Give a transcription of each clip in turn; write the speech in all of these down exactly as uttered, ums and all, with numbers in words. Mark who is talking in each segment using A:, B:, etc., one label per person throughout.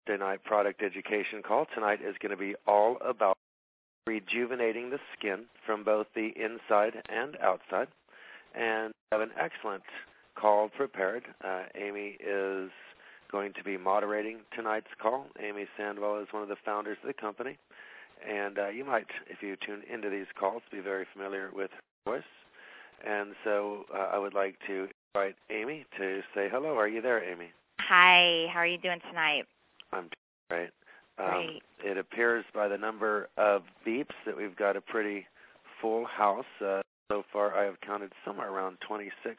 A: Thursday night product education call. Tonight is going to be all about rejuvenating the skin from both the inside and outside. And I have an excellent call prepared. Uh, Amy is going to be moderating tonight's call. Amy Sandwell is one of the founders of the company. And uh, you might, if you tune into these calls, be very familiar with her voice. And so uh, I would like to invite Amy to say hello. Are you there, Amy?
B: Hi. How are you doing tonight?
A: I'm great. Um,
B: Great.
A: It appears by the number of beeps that we've got a pretty full house. Uh, so far I have counted somewhere around twenty-six.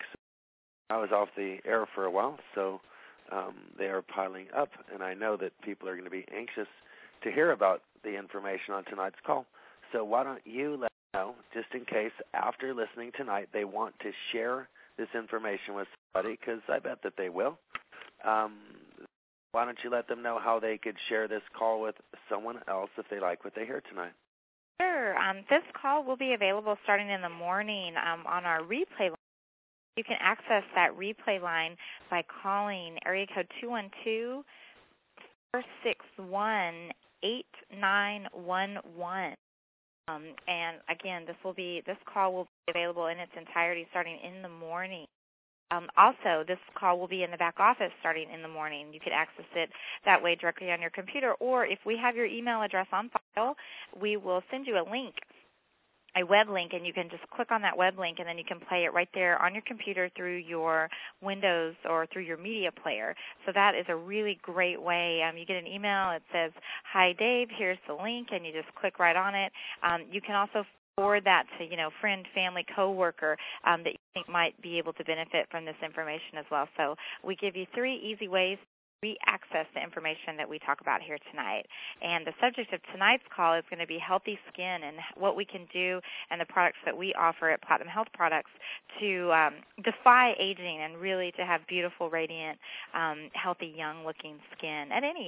A: I was off the air for a while, so um, they are piling up, and I know that people are going to be anxious to hear about the information on tonight's call. So why don't you let me know, just in case after listening tonight they want to share this information with somebody, because I bet that they will. Um, why don't you let them know how they could share this call with someone else if they like what they hear tonight?
B: Sure. Um, this call will be available starting in the morning um, on our replay line. You can access that replay line by calling area code two one two, four six one, eight nine one one. Um, and again, this will be this call will be available in its entirety starting in the morning. Um, also, this call will be in the back office starting in the morning. You can access it that way directly on your computer, or if we have your email address on file, we will send you a link, a web link, and you can just click on that web link, and then you can play it right there on your computer through your Windows or through your media player. So that is a really great way. Um, you get an email. It says, "Hi, Dave. Here's the link," and you just click right on it. Um, you can also forward that to, you know, friend, family, coworker um, that you think might be able to benefit from this information as well. So we give you three easy ways to re-access the information that we talk about here tonight. And the subject of tonight's call is going to be healthy skin and what we can do and the products that we offer at Platinum Health Products to um, defy aging and really to have beautiful, radiant, um, healthy, young-looking skin at any age.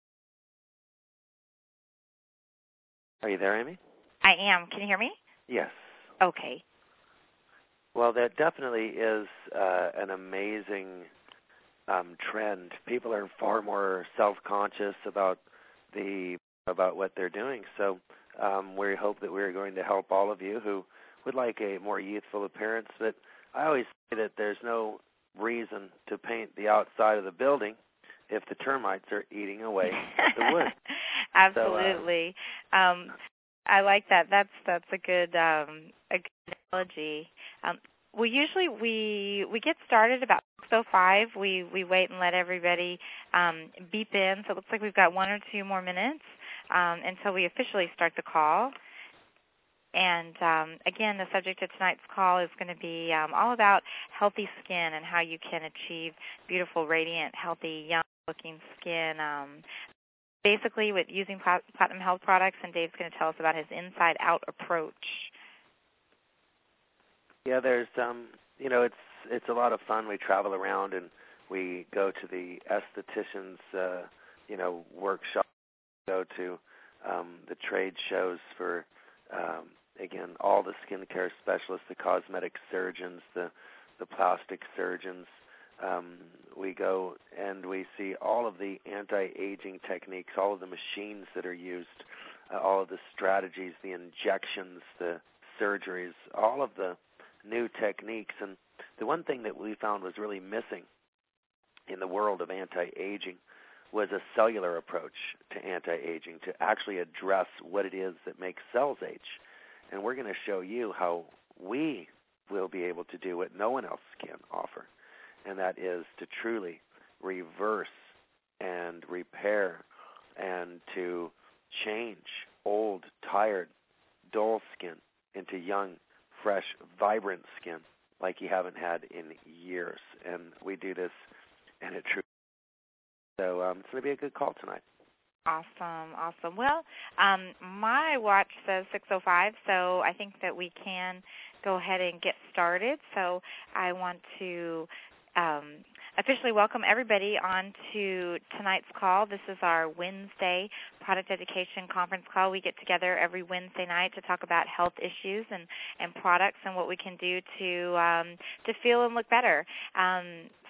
A: Are you there, Amy?
B: I am. Can you hear me?
A: Yes.
B: Okay.
A: Well, that definitely is uh, an amazing um, trend. People are far more self-conscious about the about what they're doing. So um, we hope that we're going to help all of you who would like a more youthful appearance. But I always say that there's no reason to paint the outside of the building if the termites are eating away at the wood.
B: Absolutely. So, uh, um, I like that. That's that's a good um, a good analogy. Um, well, usually we we get started about six oh five. We we wait and let everybody um, beep in. So it looks like we've got one or two more minutes um, until we officially start the call. And um, again, the subject of tonight's call is going to be um, all about healthy skin and how you can achieve beautiful, radiant, healthy, young-looking skin. Um, Basically, with using Platinum Health products, and Dave's going to tell us about his inside-out approach.
A: Yeah, there's, um, you know, it's it's a lot of fun. We travel around and we go to the estheticians, uh, you know, workshops, go to um, the trade shows for, um, again, all the skincare specialists, the cosmetic surgeons, the the plastic surgeons. Um, we go and we see all of the anti-aging techniques, all of the machines that are used, uh, all of the strategies, the injections, the surgeries, all of the new techniques. And the one thing that we found was really missing in the world of anti-aging was a cellular approach to anti-aging, to actually address what it is that makes cells age. And we're going to show you how we will be able to do what no one else can offer. And that is to truly reverse and repair and to change old, tired, dull skin into young, fresh, vibrant skin like you haven't had in years. And we do this and it truly. So um, it's going to be a good call tonight.
B: Awesome, awesome. Well, um, my watch says six oh five, so I think that we can go ahead and get started. So I want to Um, officially welcome everybody on to tonight's call. This is our Wednesday product education conference call. We get together every Wednesday night to talk about health issues and, and products and what we can do to um, to feel and look better. Um,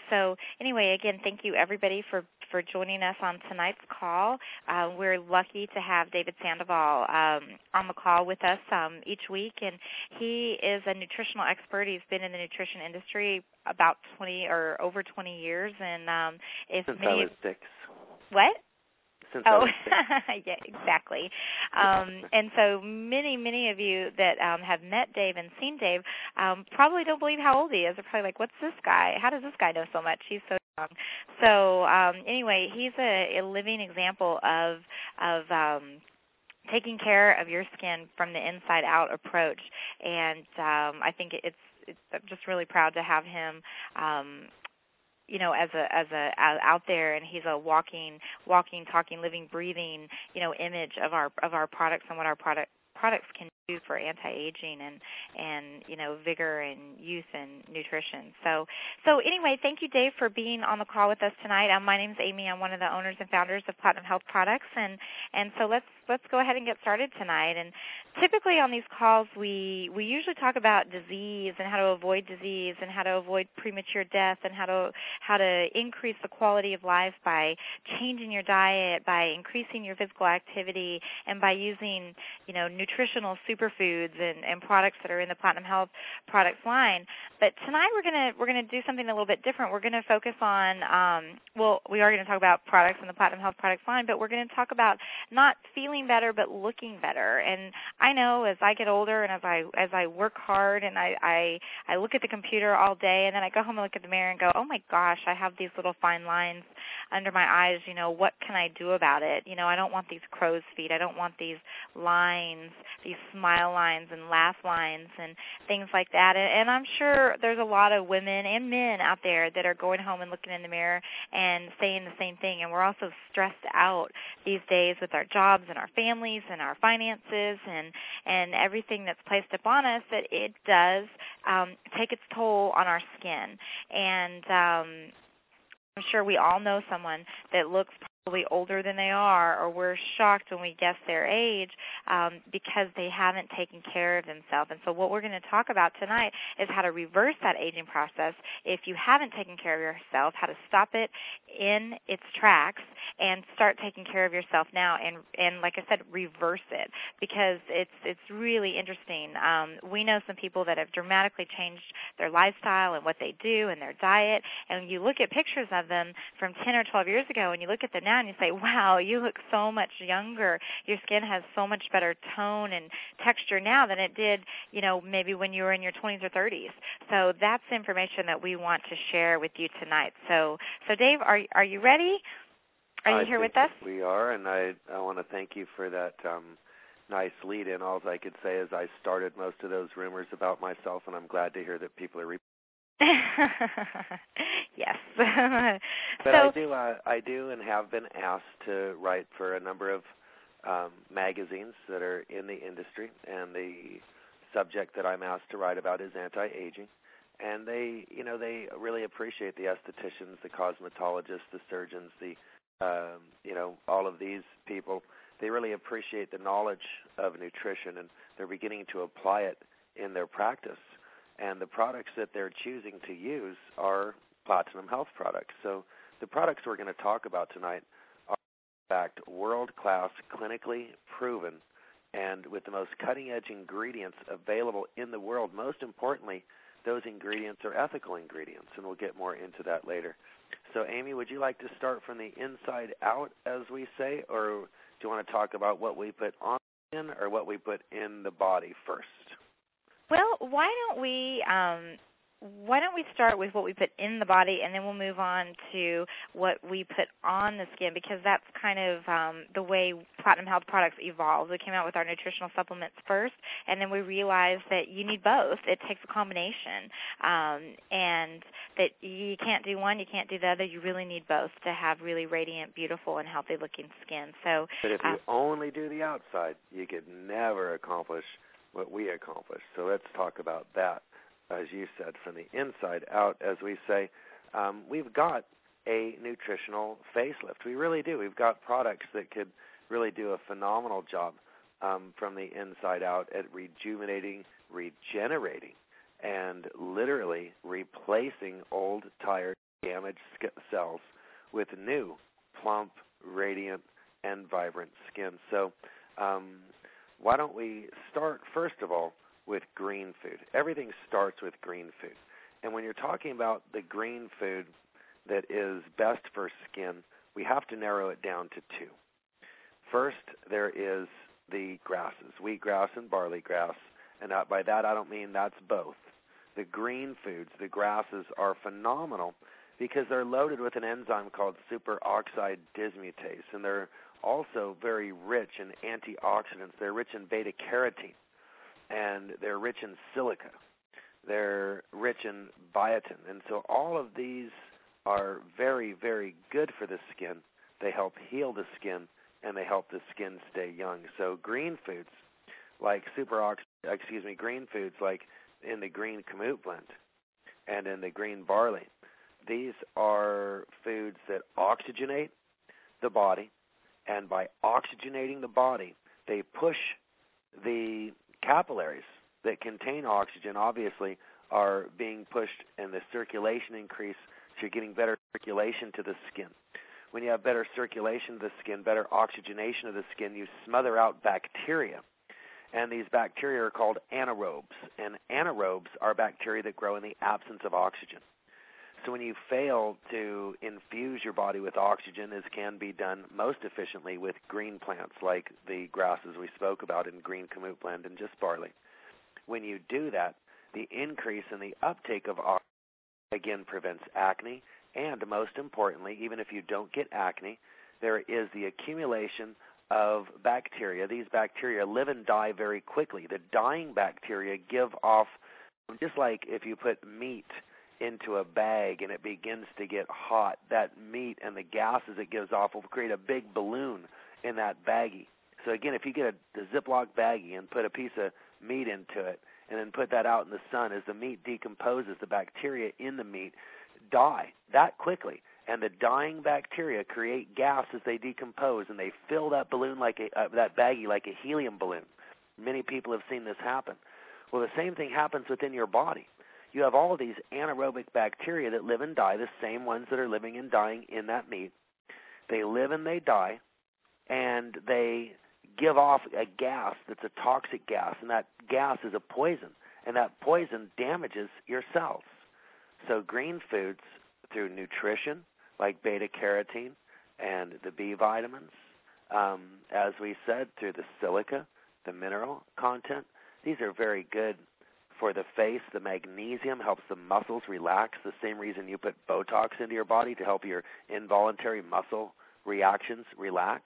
B: so anyway, again, thank you everybody for, for joining us on tonight's call. Uh, we're lucky to have David Sandoval um, on the call with us um, each week, and he is a nutritional expert. He's been in the nutrition industry about twenty or over twenty years, and um, if
A: Since
B: many
A: I was six.
B: What?
A: Since
B: oh,
A: I was six.
B: yeah, exactly. Um, and so many, many of you that um, have met Dave and seen Dave um, probably don't believe how old he is. They're probably like, what's this guy? How does this guy know so much? He's so young. So um, anyway, he's a, a living example of of um, taking care of your skin from the inside out approach. And um, I think it's, it's I'm just really proud to have him um, you know, as a as a out there, and he's a walking, walking, talking, living, breathing, you know, image of our of our products and what our product products can do for anti-aging and and you know, vigor and youth and nutrition. So so anyway, thank you, Dave, for being on the call with us tonight. Um, my name's Amy. I'm one of the owners and founders of Platinum Health Products, and and so let's let's go ahead and get started tonight. And typically on these calls, we we usually talk about disease and how to avoid disease and how to avoid premature death and how to how to increase the quality of life by changing your diet, by increasing your physical activity, and by using, you know, nutritional superfoods and, and products that are in the Platinum Health Products line. But tonight we're gonna we're gonna do something a little bit different. We're gonna focus on um, well, we are gonna talk about products in the Platinum Health Products line, but we're gonna talk about not feeling better but looking better. And I know as I get older and as I as I work hard and I, I I look at the computer all day and then I go home and look at the mirror and go, oh my gosh, I have these little fine lines under my eyes. You know, what can I do about it? You know, I don't want these crow's feet. I don't want these lines, these smile lines and laugh lines and things like that. And, and I'm sure there's a lot of women and men out there that are going home and looking in the mirror and saying the same thing. And we're also stressed out these days with our jobs and our families and our finances and, and everything that's placed upon us, that it does um, take its toll on our skin. And um, I'm sure we all know someone that looks probably older than they are, or we're shocked when we guess their age um, because they haven't taken care of themselves. And so what we're going to talk about tonight is how to reverse that aging process if you haven't taken care of yourself, how to stop it in its tracks and start taking care of yourself now and, and like I said, reverse it, because it's it's really interesting. Um, we know some people that have dramatically changed their lifestyle and what they do and their diet, and you look at pictures of them from ten or twelve years ago and you look at them now and you say, wow, you look so much younger. Your skin has so much better tone and texture now than it did, you know, maybe when you were in your twenties or thirties. So that's information that we want to share with you tonight. So, so Dave, are are you ready? Are you
A: I
B: here
A: think
B: with us?
A: We are, and I I want to thank you for that um, nice lead-in. All I could say is I started most of those rumors about myself, and I'm glad to hear that people are. Re-
B: yes.
A: but
B: so,
A: I do uh, I do and have been asked to write for a number of um, magazines that are in the industry, and the subject that I'm asked to write about is anti-aging. And they, you know, they really appreciate the estheticians, the cosmetologists, the surgeons, the Um, you know, all of these people, they really appreciate the knowledge of nutrition, and they're beginning to apply it in their practice. And the products that they're choosing to use are Platinum Health products. So the products we're going to talk about tonight are, in fact, world-class, clinically proven, and with the most cutting-edge ingredients available in the world. Most importantly, those ingredients are ethical ingredients, and we'll get more into that later. So, Amy, would you like to start from the inside out, as we say, or do you want to talk about what we put on the skin or what we put in the body first?
B: Well, why don't we um, why don't we start with what we put in the body, and then we'll move on to what we put on the skin, because that's kind of um, the way Platinum Health Products evolved. We came out with our nutritional supplements first, and then we realized that you need both. It takes a combination, um, and that you can't do one, you can't do the other. You really need both to have really radiant, beautiful, and healthy-looking skin. So,
A: But if
B: uh,
A: you only do the outside, you could never accomplish what we accomplished. So let's talk about that. As you said, from the inside out, as we say, um, we've got a nutritional facelift. We really do. We've got products that could really do a phenomenal job um, from the inside out at rejuvenating, regenerating, and literally replacing old, tired damaged cells with new, plump, radiant, and vibrant skin. So um, why don't we start, first of all, with green food. Everything starts with green food. And when you're talking about the green food that is best for skin, we have to narrow it down to two. First, there is the grasses, wheatgrass and barley grass. And by that, I don't mean that's both. The green foods, the grasses, are phenomenal because they're loaded with an enzyme called superoxide dismutase, and they're also very rich in antioxidants. They're rich in beta-carotene, and they're rich in silica. They're rich in biotin. And so all of these are very, very good for the skin. They help heal the skin, and they help the skin stay young. So green foods like superox, excuse me, green foods like in the green kamut blend and in the green barley, these are foods that oxygenate the body, and by oxygenating the body, they push the capillaries that contain oxygen, obviously, are being pushed, and the circulation increase, so you're getting better circulation to the skin. When you have better circulation to the skin, better oxygenation of the skin, you smother out bacteria. And these bacteria are called anaerobes. And anaerobes are bacteria that grow in the absence of oxygen. So when you fail to infuse your body with oxygen, as can be done most efficiently with green plants like the grasses we spoke about in green kamut blend and just barley, when you do that, the increase in the uptake of oxygen, again, prevents acne. And most importantly, even if you don't get acne, there is the accumulation of bacteria. These bacteria live and die very quickly. The dying bacteria give off, just like if you put meat into a bag and it begins to get hot, that meat and the gases it gives off will create a big balloon in that baggie. So again, if you get a, a Ziploc baggie and put a piece of meat into it and then put that out in the sun, as the meat decomposes, the bacteria in the meat die that quickly. And the dying bacteria create gas as they decompose, and they fill that balloon like a, uh, that baggie like a helium balloon. Many people have seen this happen. Well, the same thing happens within your body. You have all of these anaerobic bacteria that live and die, the same ones that are living and dying in that meat. They live and they die, and they give off a gas that's a toxic gas, and that gas is a poison, and that poison damages your cells. So green foods, through nutrition, like beta-carotene and the B vitamins, um, as we said, through the silica, the mineral content, these are very good for the face. The magnesium helps the muscles relax, the same reason you put Botox into your body, to help your involuntary muscle reactions relax.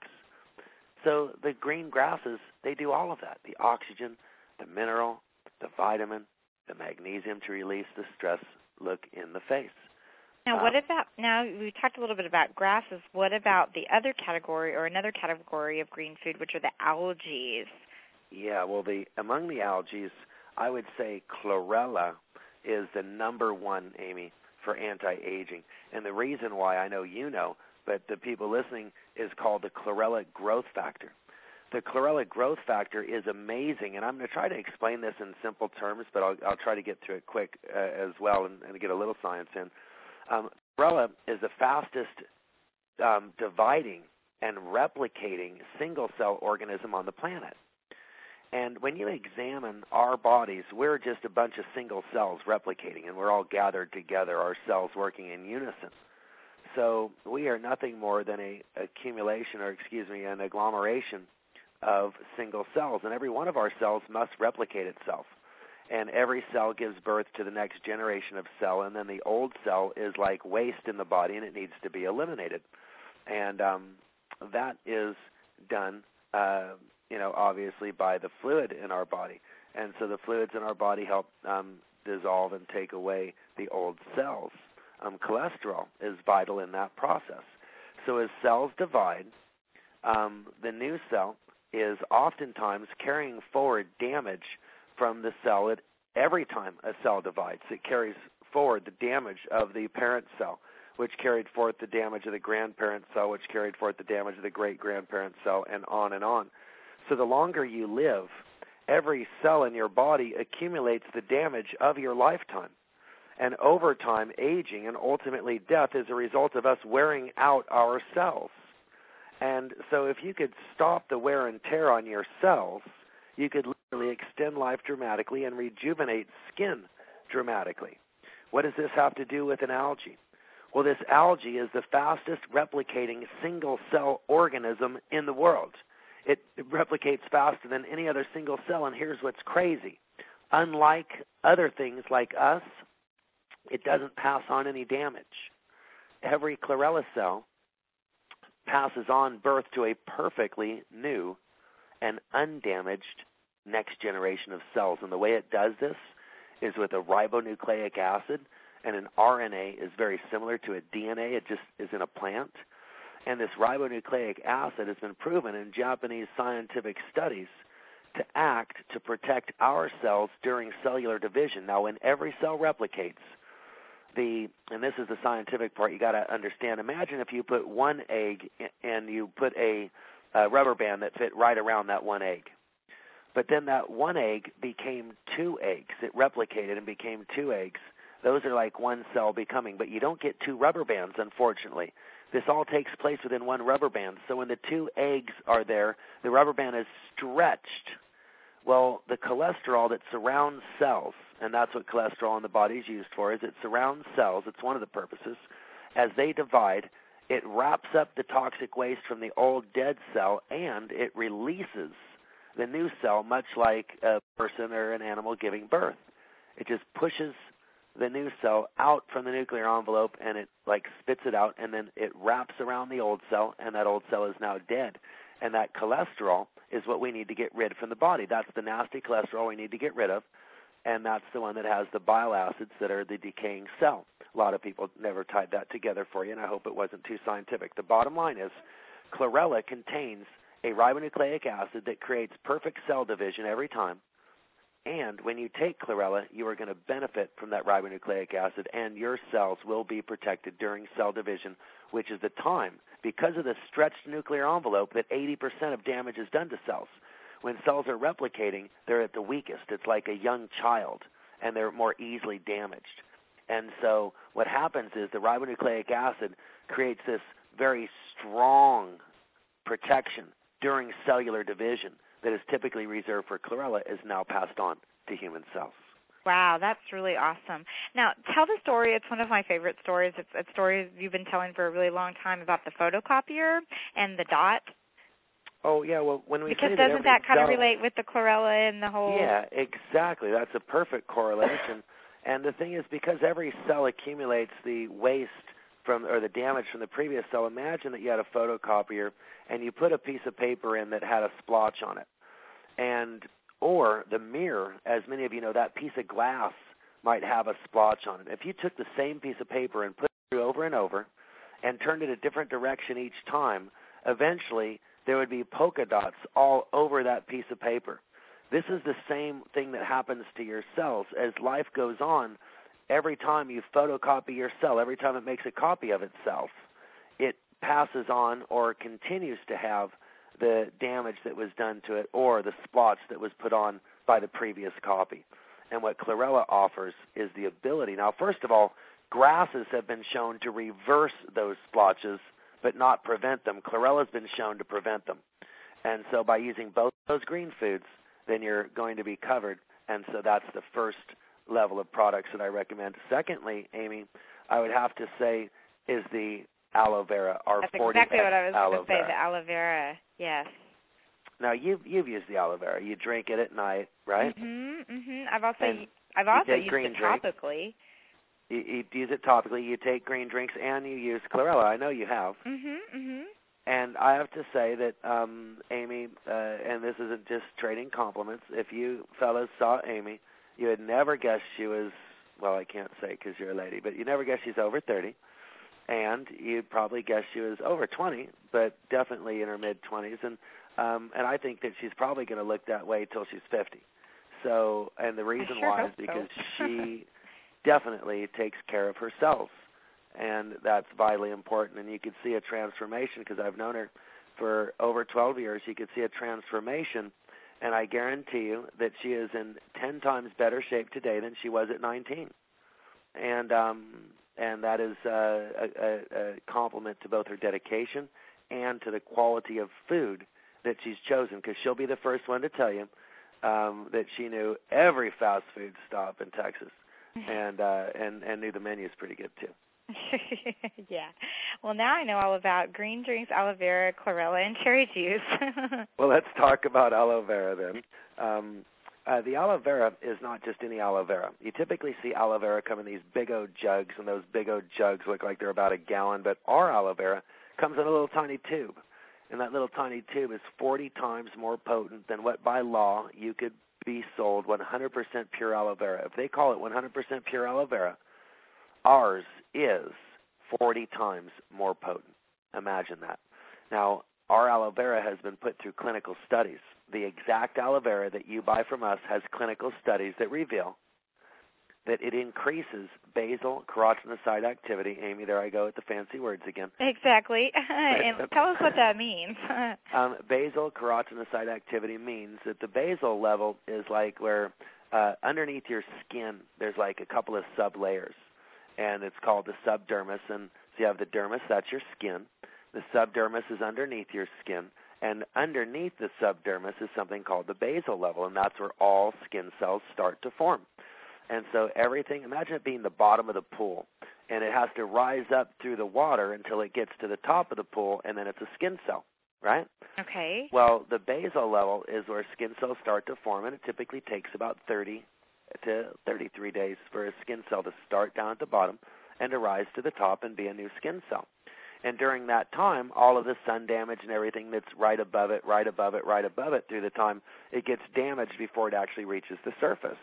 A: So the green grasses, they do all of that, the oxygen, the mineral, the vitamin, the magnesium to release the stress look in the face.
B: Now, what about, now we talked a little bit about grasses. What about the other category, or another category of green food, which are the algae?
A: Yeah, well, the among the algae, I would say chlorella is the number one, Amy, for anti-aging. And the reason why, I know you know, but the people listening, is called the chlorella growth factor. The chlorella growth factor is amazing, and I'm going to try to explain this in simple terms, but I'll, I'll try to get through it quick uh, as well and, and get a little science in. Um, chlorella is the fastest um, dividing and replicating single-cell organism on the planet. And when you examine our bodies, we're just a bunch of single cells replicating, and we're all gathered together, our cells working in unison. So we are nothing more than a accumulation, or excuse me, an agglomeration of single cells, and every one of our cells must replicate itself. And every cell gives birth to the next generation of cell, and then the old cell is like waste in the body, and it needs to be eliminated. And um, that is done, uh, you know, obviously by the fluid in our body. And so the fluids in our body help um, dissolve and take away the old cells. Um, cholesterol is vital in that process. So as cells divide, um, the new cell is oftentimes carrying forward damage from the cell. At every time a cell divides, it carries forward the damage of the parent cell, which carried forth the damage of the grandparent cell, which carried forth the damage of the great-grandparent cell, and on and on. So the longer you live, every cell in your body accumulates the damage of your lifetime. And over time, aging and ultimately death is a result of us wearing out our cells. And so if you could stop the wear and tear on your cells, you could literally extend life dramatically and rejuvenate skin dramatically. What does this have to do with an algae? Well, this algae is the fastest replicating single-cell organism in the world. It replicates faster than any other single cell, and here's what's crazy. Unlike other things like us, it doesn't pass on any damage. Every chlorella cell passes on birth to a perfectly new and undamaged next generation of cells. And the way it does this is with a ribonucleic acid, and an R N A is very similar to a D N A. It just is in a plant. And this ribonucleic acid has been proven in Japanese scientific studies to act to protect our cells during cellular division. Now, when every cell replicates, the and this is the scientific part you got to understand. Imagine if you put one egg and you put a, a rubber band that fit right around that one egg. But then that one egg became two eggs. It replicated and became two eggs. Those are like one cell becoming, but you don't get two rubber bands, unfortunately. This all takes place within one rubber band. So when the two eggs are there, the rubber band is stretched. Well, the cholesterol that surrounds cells, and that's what cholesterol in the body is used for, is it surrounds cells. It's one of the purposes. As they divide, it wraps up the toxic waste from the old dead cell, and it releases the new cell, much like a person or an animal giving birth. It just pushes the new cell out from the nuclear envelope, and it like spits it out, and then it wraps around the old cell, and that old cell is now dead. And that cholesterol is what we need to get rid from the body. That's the nasty cholesterol we need to get rid of, and that's the one that has the bile acids that are the decaying cell. A lot of people never tied that together for you, and I hope it wasn't too scientific. The bottom line is chlorella contains a ribonucleic acid that creates perfect cell division every time. And when you take chlorella, you are going to benefit from that ribonucleic acid, and your cells will be protected during cell division, which is the time, because of the stretched nuclear envelope, that eighty percent of damage is done to cells. When cells are replicating, they're at the weakest. It's like a young child, and they're more easily damaged. And so what happens is the ribonucleic acid creates this very strong protection during cellular division that is typically reserved for chlorella is now passed on to human cells.
B: Wow, that's really awesome. Now, tell the story. It's one of my favorite stories. It's a story you've been telling for a really long time about the photocopier and the dot.
A: Oh, yeah, well, when we
B: because
A: say
B: doesn't
A: that, every
B: that kind
A: cell,
B: of relate with the chlorella and the whole...
A: Yeah, exactly. That's a perfect correlation. And the thing is, because every cell accumulates the waste from or the damage from the previous cell, imagine that you had a photocopier and you put a piece of paper in that had a splotch on it. And or the mirror, as many of you know, that piece of glass might have a splotch on it. If you took the same piece of paper and put it through over and over and turned it a different direction each time, eventually there would be polka dots all over that piece of paper. This is the same thing that happens to your cells. As life goes on, every time you photocopy your cell, every time it makes a copy of itself, it passes on or continues to have the damage that was done to it or the splotch that was put on by the previous copy. And what chlorella offers is the ability. Now, first of all, grasses have been shown to reverse those splotches but not prevent them. Chlorella has been shown to prevent them. And so by using both those green foods, then you're going to be covered. And so that's the first level of products that I recommend. Secondly, Amy, I would have to say is the aloe vera, our
B: That's
A: forty
B: exactly what I was going to say,
A: vera.
B: the aloe vera, yes.
A: Now, you've, you've used the aloe vera. You drink it at night, right?
B: Mm-hmm, mm-hmm. I've also,
A: And
B: I've also used
A: green
B: it
A: drink.
B: topically.
A: You, you use it topically. You take green drinks, and you use chlorella. I know you have.
B: Mm-hmm, mm-hmm.
A: And I have to say that, um, Amy, uh, and this isn't just trading compliments, if you fellas saw Amy, you would never guess she was, well, I can't say because you're a lady, but you never guess she's over thirty. And you'd probably guess she was over twenty, but definitely in her mid-twenties. And um, and I think that she's probably going to look that way till she's fifty. So, and the reason
B: sure
A: why
B: hope
A: is because
B: so.
A: she definitely takes care of her cells. And that's vitally important. And you could see a transformation because I've known her for over twelve years. You could see a transformation. And I guarantee you that she is in ten times better shape today than she was at nineteen. and um, and that is uh, a, a, a compliment to both her dedication and to the quality of food that she's chosen, because she'll be the first one to tell you um, that she knew every fast food stop in Texas, and uh, and and knew the menu's pretty good too.
B: Yeah. Well, now I know all about green drinks, aloe vera, chlorella, and cherry juice.
A: Well, let's talk about aloe vera then. Um, uh, the aloe vera is not just any aloe vera. You typically see aloe vera come in these big old jugs, and those big old jugs look like they're about a gallon, but our aloe vera comes in a little tiny tube, and that little tiny tube is forty times more potent than what by law you could be sold one hundred percent pure aloe vera. If they call it one hundred percent pure aloe vera, ours is forty times more potent. Imagine that. Now, our aloe vera has been put through clinical studies. The exact aloe vera that you buy from us has clinical studies that reveal that it increases basal keratinocyte activity. Amy, there I go with the fancy words again.
B: Exactly. And tell us what that means.
A: um, basal keratinocyte activity means that the basal level is like where uh, underneath your skin there's like a couple of sublayers, and it's called the subdermis. And so you have the dermis, that's your skin. The subdermis is underneath your skin, and underneath the subdermis is something called the basal level, and that's where all skin cells start to form. And so everything, imagine it being the bottom of the pool, and it has to rise up through the water until it gets to the top of the pool, and then it's a skin cell, right?
B: Okay.
A: Well, the basal level is where skin cells start to form, and it typically takes about thirty to thirty-three days for a skin cell to start down at the bottom and to rise to the top and be a new skin cell. And during that time, all of the sun damage and everything that's right above it, right above it, right above it through the time, it gets damaged before it actually reaches the surface.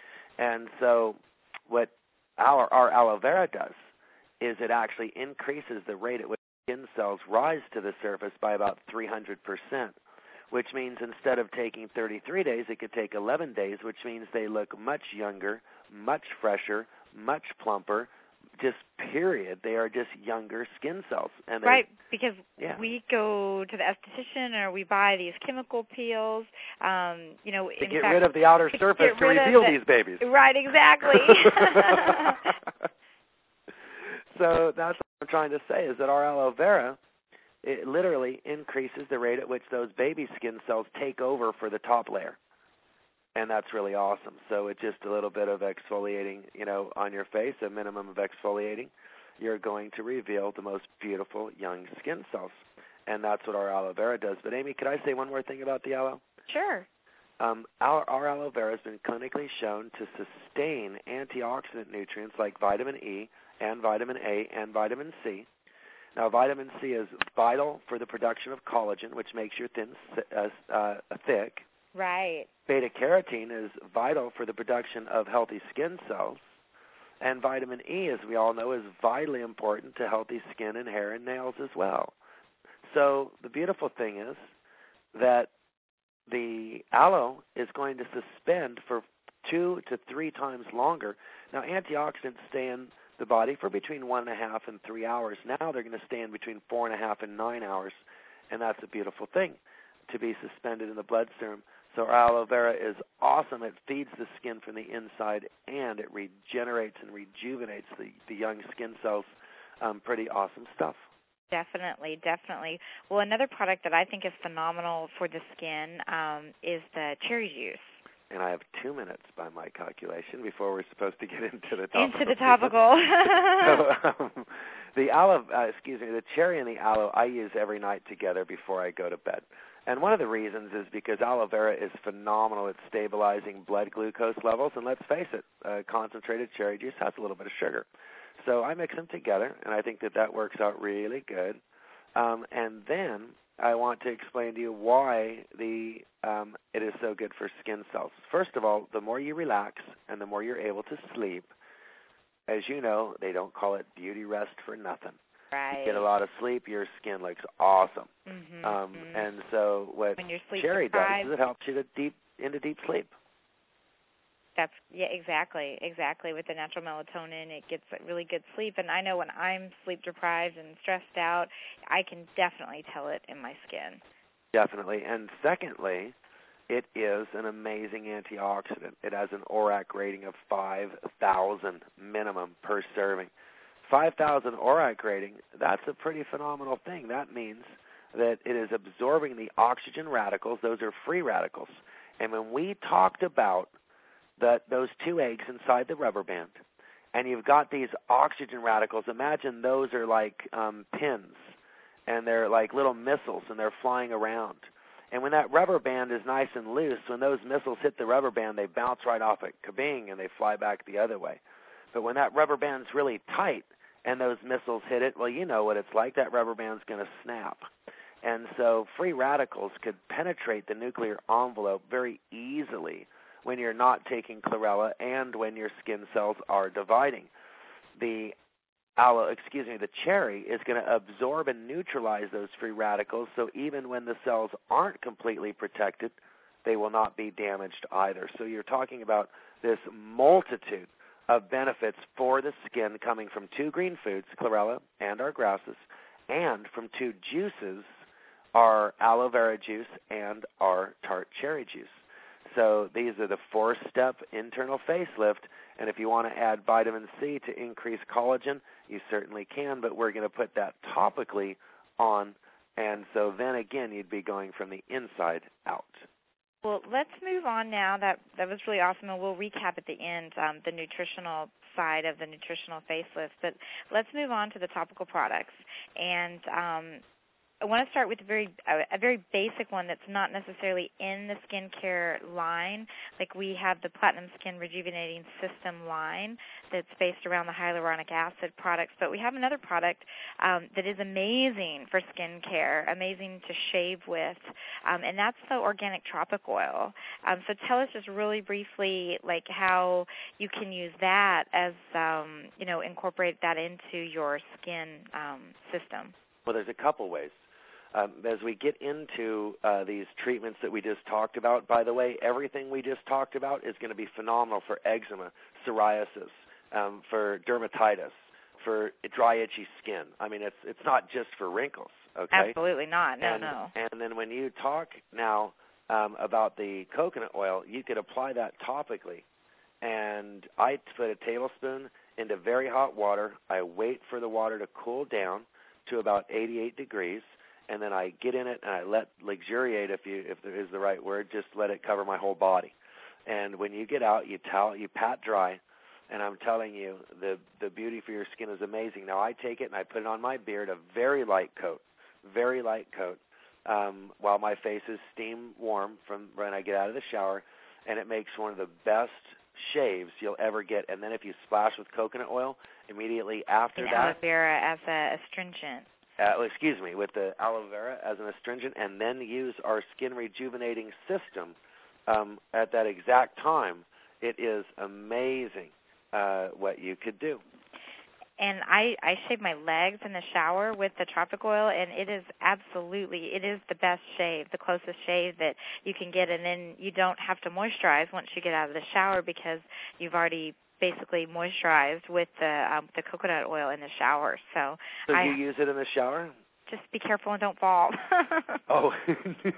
A: And so what our, our aloe vera does is it actually increases the rate at which skin cells rise to the surface by about three hundred percent, which means instead of taking thirty-three days, it could take eleven days, which means they look much younger, much fresher, much plumper, just period. They are just younger skin cells. And
B: right, because
A: yeah.
B: we go to the esthetician or we buy these chemical peels, um, you know,
A: to
B: in
A: get
B: fact,
A: rid of the outer
B: to
A: surface to reveal
B: the,
A: these babies.
B: Right, exactly.
A: So that's what I'm trying to say, is that our aloe vera, it literally increases the rate at which those baby skin cells take over for the top layer. And that's really awesome. So it's just a little bit of exfoliating, you know, on your face, a minimum of exfoliating. You're going to reveal the most beautiful young skin cells. And that's what our aloe vera does. But, Amy, could I say one more thing about the aloe?
B: Sure.
A: Um, our, our aloe vera has been clinically shown to sustain antioxidant nutrients like vitamin E and vitamin A and vitamin C. Now, vitamin C is vital for the production of collagen, which makes your thin uh, uh, thick.
B: Right.
A: Beta-carotene is vital for the production of healthy skin cells. And vitamin E, as we all know, is vitally important to healthy skin and hair and nails as well. So the beautiful thing is that the aloe is going to suspend for two to three times longer. Now, antioxidants stay in the body for between one and a half and three hours. Now they're going to stay in between four and a half and nine hours, and that's a beautiful thing, to be suspended in the blood serum. So our aloe vera is awesome. It feeds the skin from the inside, and it regenerates and rejuvenates the, the young skin cells. Um, pretty awesome stuff.
B: Definitely, definitely. Well, another product that I think is phenomenal for the skin um, is the cherry juice. And
A: I have two minutes by my calculation before we're supposed to get into the topical.
B: Into the topical.
A: so, um, the aloe, uh, excuse me, the cherry and the aloe I use every night together before I go to bed. And one of the reasons is because aloe vera is phenomenal at stabilizing blood glucose levels. And let's face it, uh, concentrated cherry juice has a little bit of sugar. So I mix them together, and I think that that works out really good. Um, and then I want to explain to you why the um, it is so good for skin cells. First of all, the more you relax and the more you're able to sleep, as you know, they don't call it beauty rest for nothing.
B: Right.
A: You get a lot of sleep, your skin looks awesome.
B: Mm-hmm.
A: Um, and so what cherry does is it helps you to deep into deep sleep.
B: That's yeah, exactly, exactly. With the natural melatonin, it gets really good sleep. And I know when I'm sleep deprived and stressed out, I can definitely tell it in my skin.
A: Definitely. And secondly, it is an amazing antioxidant. It has an O R A C rating of five thousand minimum per serving. five thousand O R A C rating, that's a pretty phenomenal thing. That means that it is absorbing the oxygen radicals. Those are free radicals. And when we talked about that, those two eggs inside the rubber band, and you've got these oxygen radicals, imagine those are like um, pins, and they're like little missiles, and they're flying around. And when that rubber band is nice and loose, when those missiles hit the rubber band, they bounce right off it, kabing, and they fly back the other way. But when that rubber band's really tight and those missiles hit it, well, you know what it's like. That rubber band's going to snap. And so free radicals could penetrate the nuclear envelope very easily when you're not taking chlorella and when your skin cells are dividing. The aloe, excuse me, the cherry is going to absorb and neutralize those free radicals, so even when the cells aren't completely protected, they will not be damaged either. So you're talking about this multitude of benefits for the skin coming from two green foods, chlorella and our grasses, and from two juices, our aloe vera juice and our tart cherry juice. So these are the four-step internal facelift, and if you want to add vitamin C to increase collagen, you certainly can, but we're going to put that topically on, and so then again you'd be going from the inside out.
B: Well, let's move on now. That that was really awesome, and we'll recap at the end um, the nutritional side of the nutritional facelift. But let's move on to the topical products. And um, I want to start with a very a, a very basic one that's not necessarily in the skincare line. Like we have the Platinum Skin Rejuvenating System line that's based around the hyaluronic acid products, but we have another product um, that is amazing for skincare, amazing to shave with, um, and that's the organic tropic oil. Um, so tell us just really briefly, like how you can use that as um, you know, incorporate that into your skin um, system.
A: Well, there's a couple ways. Um, as we get into uh, these treatments that we just talked about, by the way, everything we just talked about is going to be phenomenal for eczema, psoriasis, um, for dermatitis, for dry, itchy skin. I mean, it's it's not just for wrinkles, okay?
B: Absolutely not. No,
A: and,
B: no.
A: And then when you talk now um, about the coconut oil, you could apply that topically. And I put a tablespoon into very hot water. I wait for the water to cool down to about eighty-eight degrees. And then I get in it and I let luxuriate, if you if there is the right word, just let it cover my whole body. And when you get out, you towel, you pat dry, and I'm telling you, the the beauty for your skin is amazing. Now I take it and I put it on my beard, a very light coat, very light coat, um, while my face is steam warm from when I get out of the shower, and it makes one of the best shaves you'll ever get. And then if you splash with coconut oil immediately after
B: and
A: that,
B: aloe vera as a astringent.
A: Uh, excuse me, with the aloe vera as an astringent, and then use our skin rejuvenating system um, at that exact time, it is amazing uh, what you could do.
B: And I, I shave my legs in the shower with the tropic oil, and it is absolutely, it is the best shave, the closest shave that you can get, and then you don't have to moisturize once you get out of the shower because you've already basically moisturized with the um, the coconut oil in the shower. So,
A: so
B: I,
A: you use it in the shower?
B: Just be careful and don't fall.
A: Oh.
B: It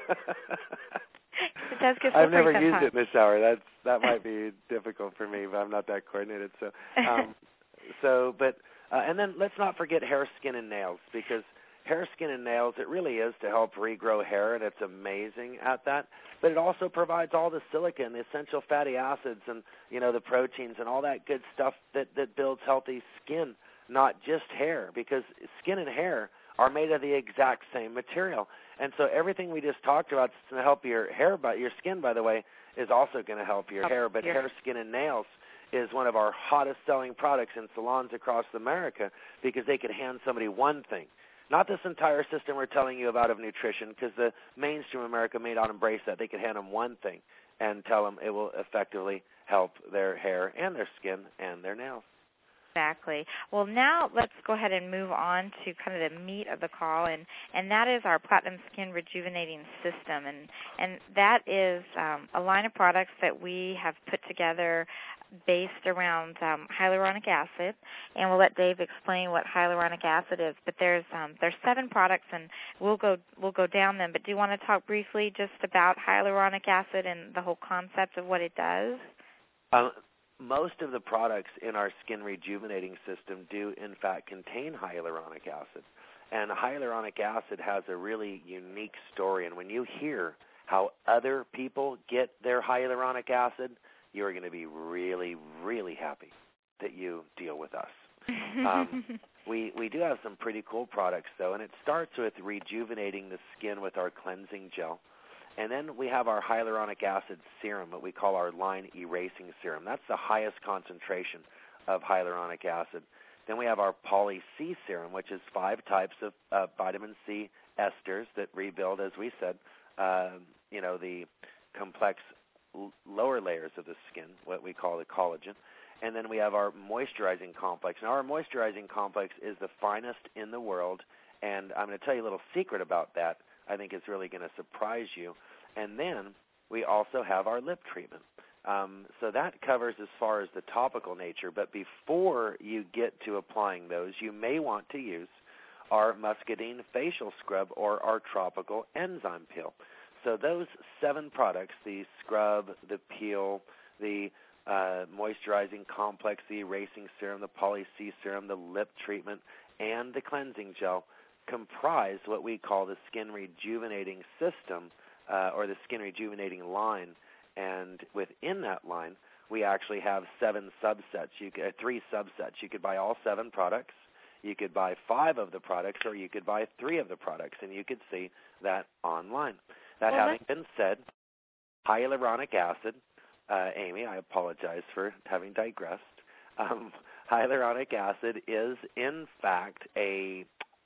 B: does get
A: I've never
B: sometimes.
A: used it in the shower. That's that might be difficult for me, but I'm not that coordinated. So, um, so, but uh, and then let's not forget hair, skin, and nails, because hair, skin, and nails, it really is to help regrow hair, and it's amazing at that. But it also provides all the silica and the essential fatty acids and, you know, the proteins and all that good stuff that, that builds healthy skin, not just hair, because skin and hair are made of the exact same material. And so everything we just talked about to help your hair, but your skin, by the way, is also going to help your hair. But hair, skin, and nails is one of our hottest selling products in salons across America because they could hand somebody one thing. Not this entire system we're telling you about of nutrition, because the mainstream America may not embrace that. They could hand them one thing and tell them it will effectively help their hair and their skin and their nails.
B: Exactly. Well, now let's go ahead and move on to kind of the meat of the call, and, and that is our Platinum Skin Rejuvenating System. And, and that is um, a line of products that we have put together based around um, hyaluronic acid, and we'll let Dave explain what hyaluronic acid is. But there's um, there's seven products, and we'll go we'll go down them. But do you want to talk briefly just about hyaluronic acid and the whole concept of what it does?
A: Um, most of the products in our skin rejuvenating system do, in fact, contain hyaluronic acid. And hyaluronic acid has a really unique story. And when you hear how other people get their hyaluronic acid, you're going to be really, really happy that you deal with us. Um, we we do have some pretty cool products, though, and it starts with rejuvenating the skin with our cleansing gel. And then we have our hyaluronic acid serum, what we call our line erasing serum. That's the highest concentration of hyaluronic acid. Then we have our Poly C serum, which is five types of uh, vitamin C esters that rebuild, as we said, uh, you know, the complex l- lower layers of the skin, what we call the collagen. And then we have our moisturizing complex. Now, our moisturizing complex is the finest in the world, and I'm going to tell you a little secret about that. I think it's really going to surprise you. And then we also have our lip treatment. Um, so that covers as far as the topical nature. But before you get to applying those, you may want to use our Muscadine facial scrub or our tropical enzyme peel. So those seven products, the scrub, the peel, the uh, moisturizing complex, the erasing serum, the Poly C serum, the lip treatment, and the cleansing gel, comprise what we call the skin rejuvenating system uh, or the skin rejuvenating line. And within that line, we actually have seven subsets, you could, uh, three subsets. You could buy all seven products, you could buy five of the products, or you could buy three of the products, and you could see that online. That
B: well,
A: having been said, hyaluronic acid, uh, Amy, I apologize for having digressed. Um, hyaluronic acid is, in fact, a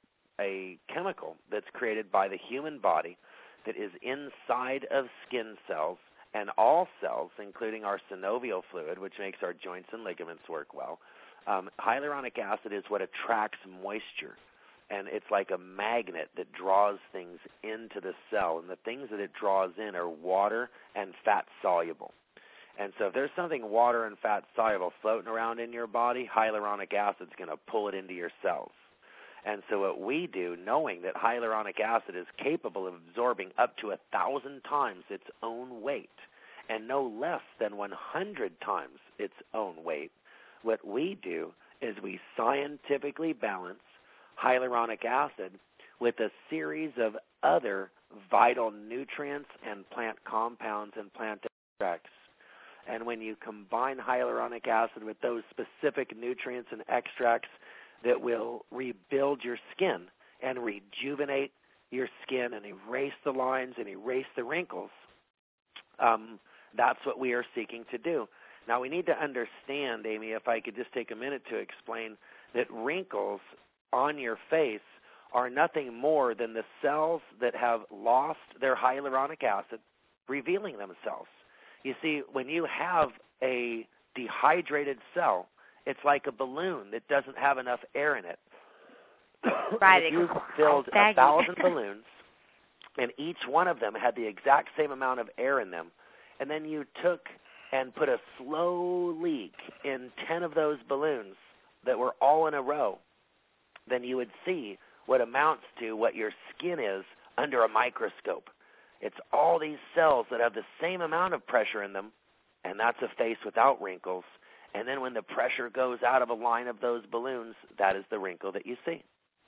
A: a chemical that's created by the human body that is inside of skin cells and all cells, including our synovial fluid, which makes our joints and ligaments work well. Um, hyaluronic acid is what attracts moisture, and it's like a magnet that draws things into the cell, and the things that it draws in are water and fat soluble. And so if there's something water and fat soluble floating around in your body, hyaluronic acid is going to pull it into your cells. And so what we do, knowing that hyaluronic acid is capable of absorbing up to a thousand times its own weight and no less than one hundred times its own weight, what we do is we scientifically balance hyaluronic acid with a series of other vital nutrients and plant compounds and plant extracts. And when you combine hyaluronic acid with those specific nutrients and extracts that will rebuild your skin and rejuvenate your skin and erase the lines and erase the wrinkles, um, that's what we are seeking to do. Now, we need to understand, Amy, if I could just take a minute to explain, that wrinkles on your face are nothing more than the cells that have lost their hyaluronic acid revealing themselves. You see, when you have a dehydrated cell, it's like a balloon that doesn't have enough air in it.
B: Right.
A: If you filled a thousand balloons, and each one of them had the exact same amount of air in them, and then you took and put a slow leak in ten of those balloons that were all in a row, then you would see what amounts to what your skin is under a microscope. It's all these cells that have the same amount of pressure in them, and that's a face without wrinkles. And then when the pressure goes out of a line of those balloons, that is the wrinkle that you see.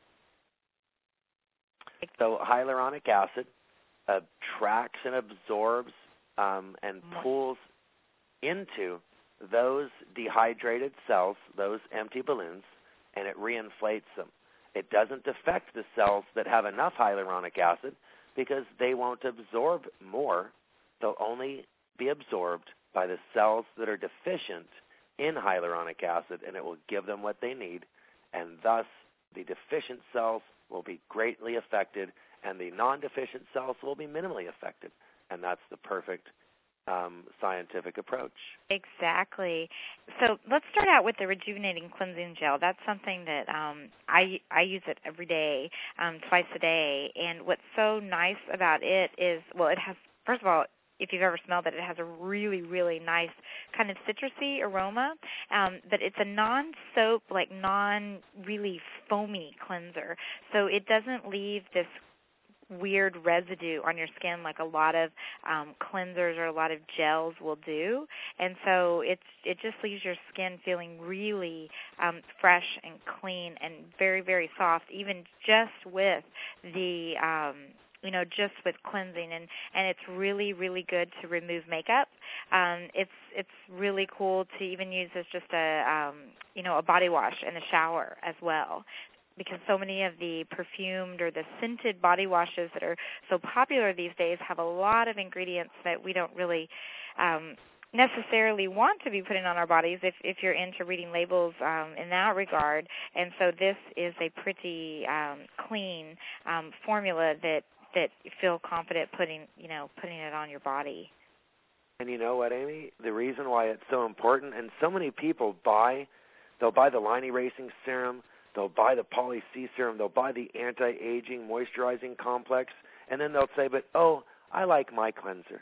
A: So hyaluronic acid attracts and absorbs um, and pulls into those dehydrated cells, those empty balloons, and it reinflates them. It doesn't affect the cells that have enough hyaluronic acid because they won't absorb more. They'll only be absorbed by the cells that are deficient in hyaluronic acid, and it will give them what they need, and thus the deficient cells will be greatly affected, and the non-deficient cells will be minimally affected, and that's the perfect um, scientific approach.
B: Exactly. So let's start out with the Rejuvenating Cleansing Gel. That's something that um, I I use it every day, um, twice a day. And what's so nice about it is, well, it has, first of all, if you've ever smelled it, it has a really, really nice kind of citrusy aroma. Um, but it's a non-soap, like non-really foamy cleanser. So it doesn't leave this weird residue on your skin like a lot of um, cleansers or a lot of gels will do. And so it's it just leaves your skin feeling really um, fresh and clean and very, very soft, even just with the um, you know, just with cleansing, and, and it's really, really good to remove makeup. Um, it's it's really cool to even use as just a um, you know, a body wash in the shower as well, because so many of the perfumed or the scented body washes that are so popular these days have a lot of ingredients that we don't really um, necessarily want to be putting on our bodies if, if you're into reading labels um, in that regard. And so this is a pretty um, clean um, formula that, that you feel confident putting, you know, putting it on your body.
A: And you know what, Amy? The reason why it's so important, and so many people buy, they'll buy the line erasing serum, they'll buy the Poly C serum, they'll buy the anti-aging moisturizing complex, and then they'll say, but, oh, I like my cleanser.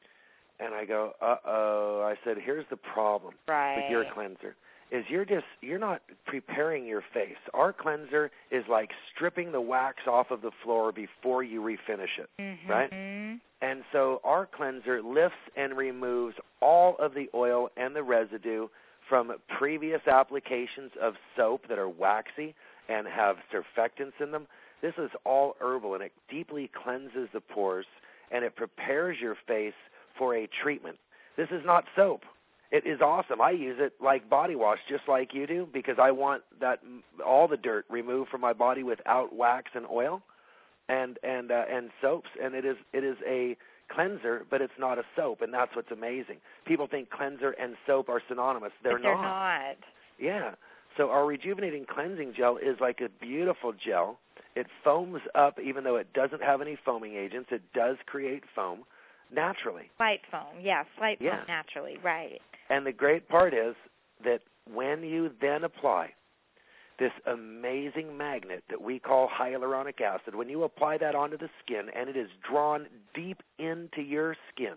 A: And I go, uh-oh. I said, here's the problem
B: right.
A: with your cleanser, is you're just, you're not preparing your face. Our cleanser is like stripping the wax off of the floor before you refinish it,
B: mm-hmm.
A: right? And so our cleanser lifts and removes all of the oil and the residue from previous applications of soap that are waxy and have surfactants in them. This is all herbal, and it deeply cleanses the pores, and it prepares your face for a treatment. This is not soap. It is awesome. I use it like body wash, just like you do, because I want that all the dirt removed from my body without wax and oil and and uh, and soaps. And it is it is a cleanser, but it's not a soap, and that's what's amazing. People think cleanser and soap are synonymous. They're
B: but they're
A: not.
B: not.
A: Yeah. So our Rejuvenating Cleansing Gel is like a beautiful gel. It foams up, even though it doesn't have any foaming agents. It does create foam naturally.
B: Slight foam, yeah, slight
A: yeah.
B: foam naturally, right.
A: And the great part is that when you then apply this amazing magnet that we call hyaluronic acid, when you apply that onto the skin and it is drawn deep into your skin,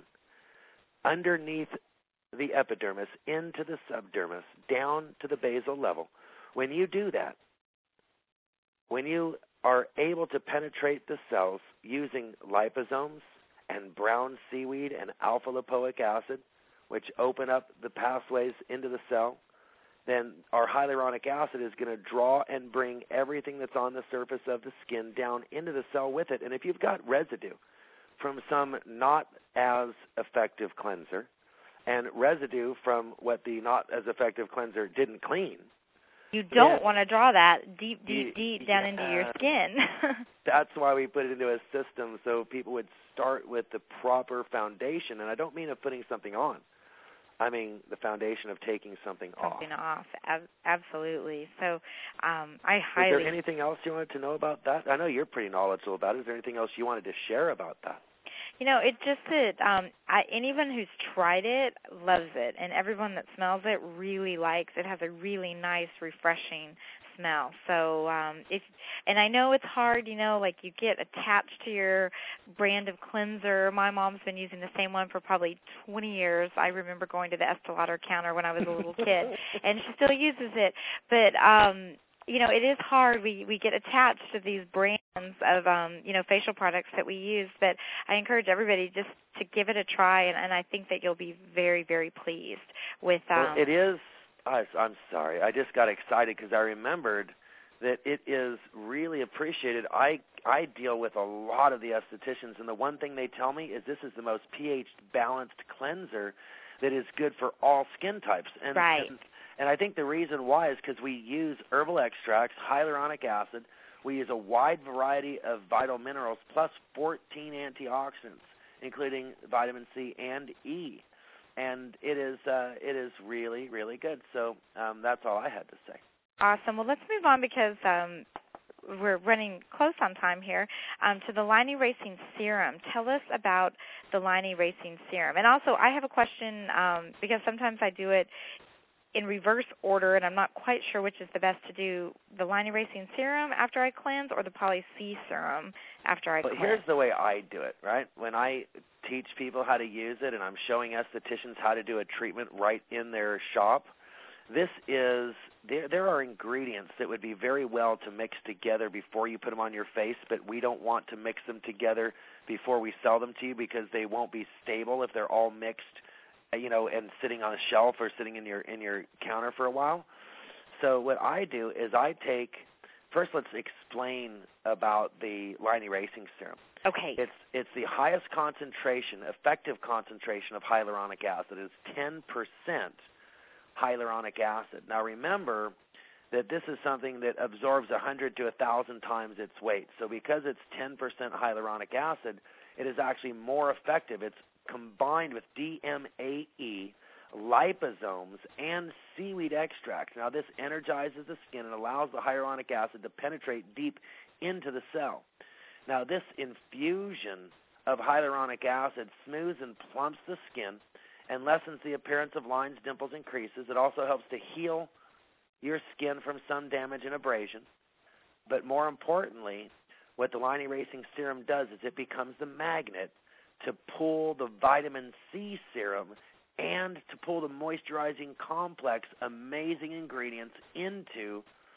A: underneath the epidermis, into the subdermis, down to the basal level, when you do that, when you are able to penetrate the cells using liposomes and brown seaweed and alpha-lipoic acid, which open up the pathways into the cell, then our hyaluronic acid is going to draw and bring everything that's on the surface of the skin down into the cell with it. And if you've got residue from some not as effective cleanser and residue from what the not as effective cleanser didn't clean,
B: you don't want to draw that deep, deep,
A: you,
B: deep down
A: yeah.
B: into your skin.
A: That's why we put it into a system so people would start with the proper foundation. And I don't mean of putting something on. I mean the foundation of taking something,
B: something
A: off.
B: off. Ab- absolutely. So um, I highly...
A: Is there anything else you wanted to know about that? I know you're pretty knowledgeable about it. Is there anything else you wanted to share about that?
B: You know, it just that um, I, anyone who's tried it loves it, and everyone that smells it really likes it. It has a really nice, refreshing smell. So um, if, and I know it's hard, you know, like you get attached to your brand of cleanser. My mom's been using the same one for probably twenty years. I remember going to the Estee Lauder counter when I was a little kid, and she still uses it. But um, you know, it is hard. We we get attached to these brands of, um, you know, facial products that we use. But I encourage everybody just to give it a try, and, and I think that you'll be very, very pleased with. Um,
A: well, it is. I, I'm sorry. I just got excited because I remembered that it is really appreciated. I I deal with a lot of the estheticians, and the one thing they tell me is this is the most pH balanced cleanser that is good for all skin types. And,
B: right.
A: And, and I think the reason why is because we use herbal extracts, hyaluronic acid. We use a wide variety of vital minerals plus fourteen antioxidants, including vitamin C and E. And it is uh, it is really, really good. So um, that's all I had to say.
B: Awesome. Well, let's move on because um, we're running close on time here, um, to the line erasing serum. Tell us about the line erasing serum. And also, I have a question um, because sometimes I do it in reverse order, and I'm not quite sure which is the best to do, the line erasing serum after I cleanse or the Poly C serum after I
A: well,
B: cleanse.
A: Here's the way I do it, right? When I teach people how to use it and I'm showing estheticians how to do a treatment right in their shop, this is, there, there are ingredients that would be very well to mix together before you put them on your face, but we don't want to mix them together before we sell them to you because they won't be stable if they're all mixed, you know, and sitting on a shelf or sitting in your in your counter for a while. So what I do is I take, first let's explain about the line erasing serum.
B: Okay.
A: It's it's the highest concentration, effective concentration of hyaluronic acid. It's ten percent hyaluronic acid. Now remember that this is something that absorbs one hundred to one thousand times its weight. So because it's ten percent hyaluronic acid, it is actually more effective. It's combined with D M A E, liposomes, and seaweed extracts. Now, this energizes the skin and allows the hyaluronic acid to penetrate deep into the cell. Now, this infusion of hyaluronic acid smooths and plumps the skin and lessens the appearance of lines, dimples, and creases. It also helps to heal your skin from sun damage and abrasion. But more importantly, what the line erasing serum does is it becomes the magnet to pull the vitamin C serum and to pull the moisturizing complex, amazing ingredients into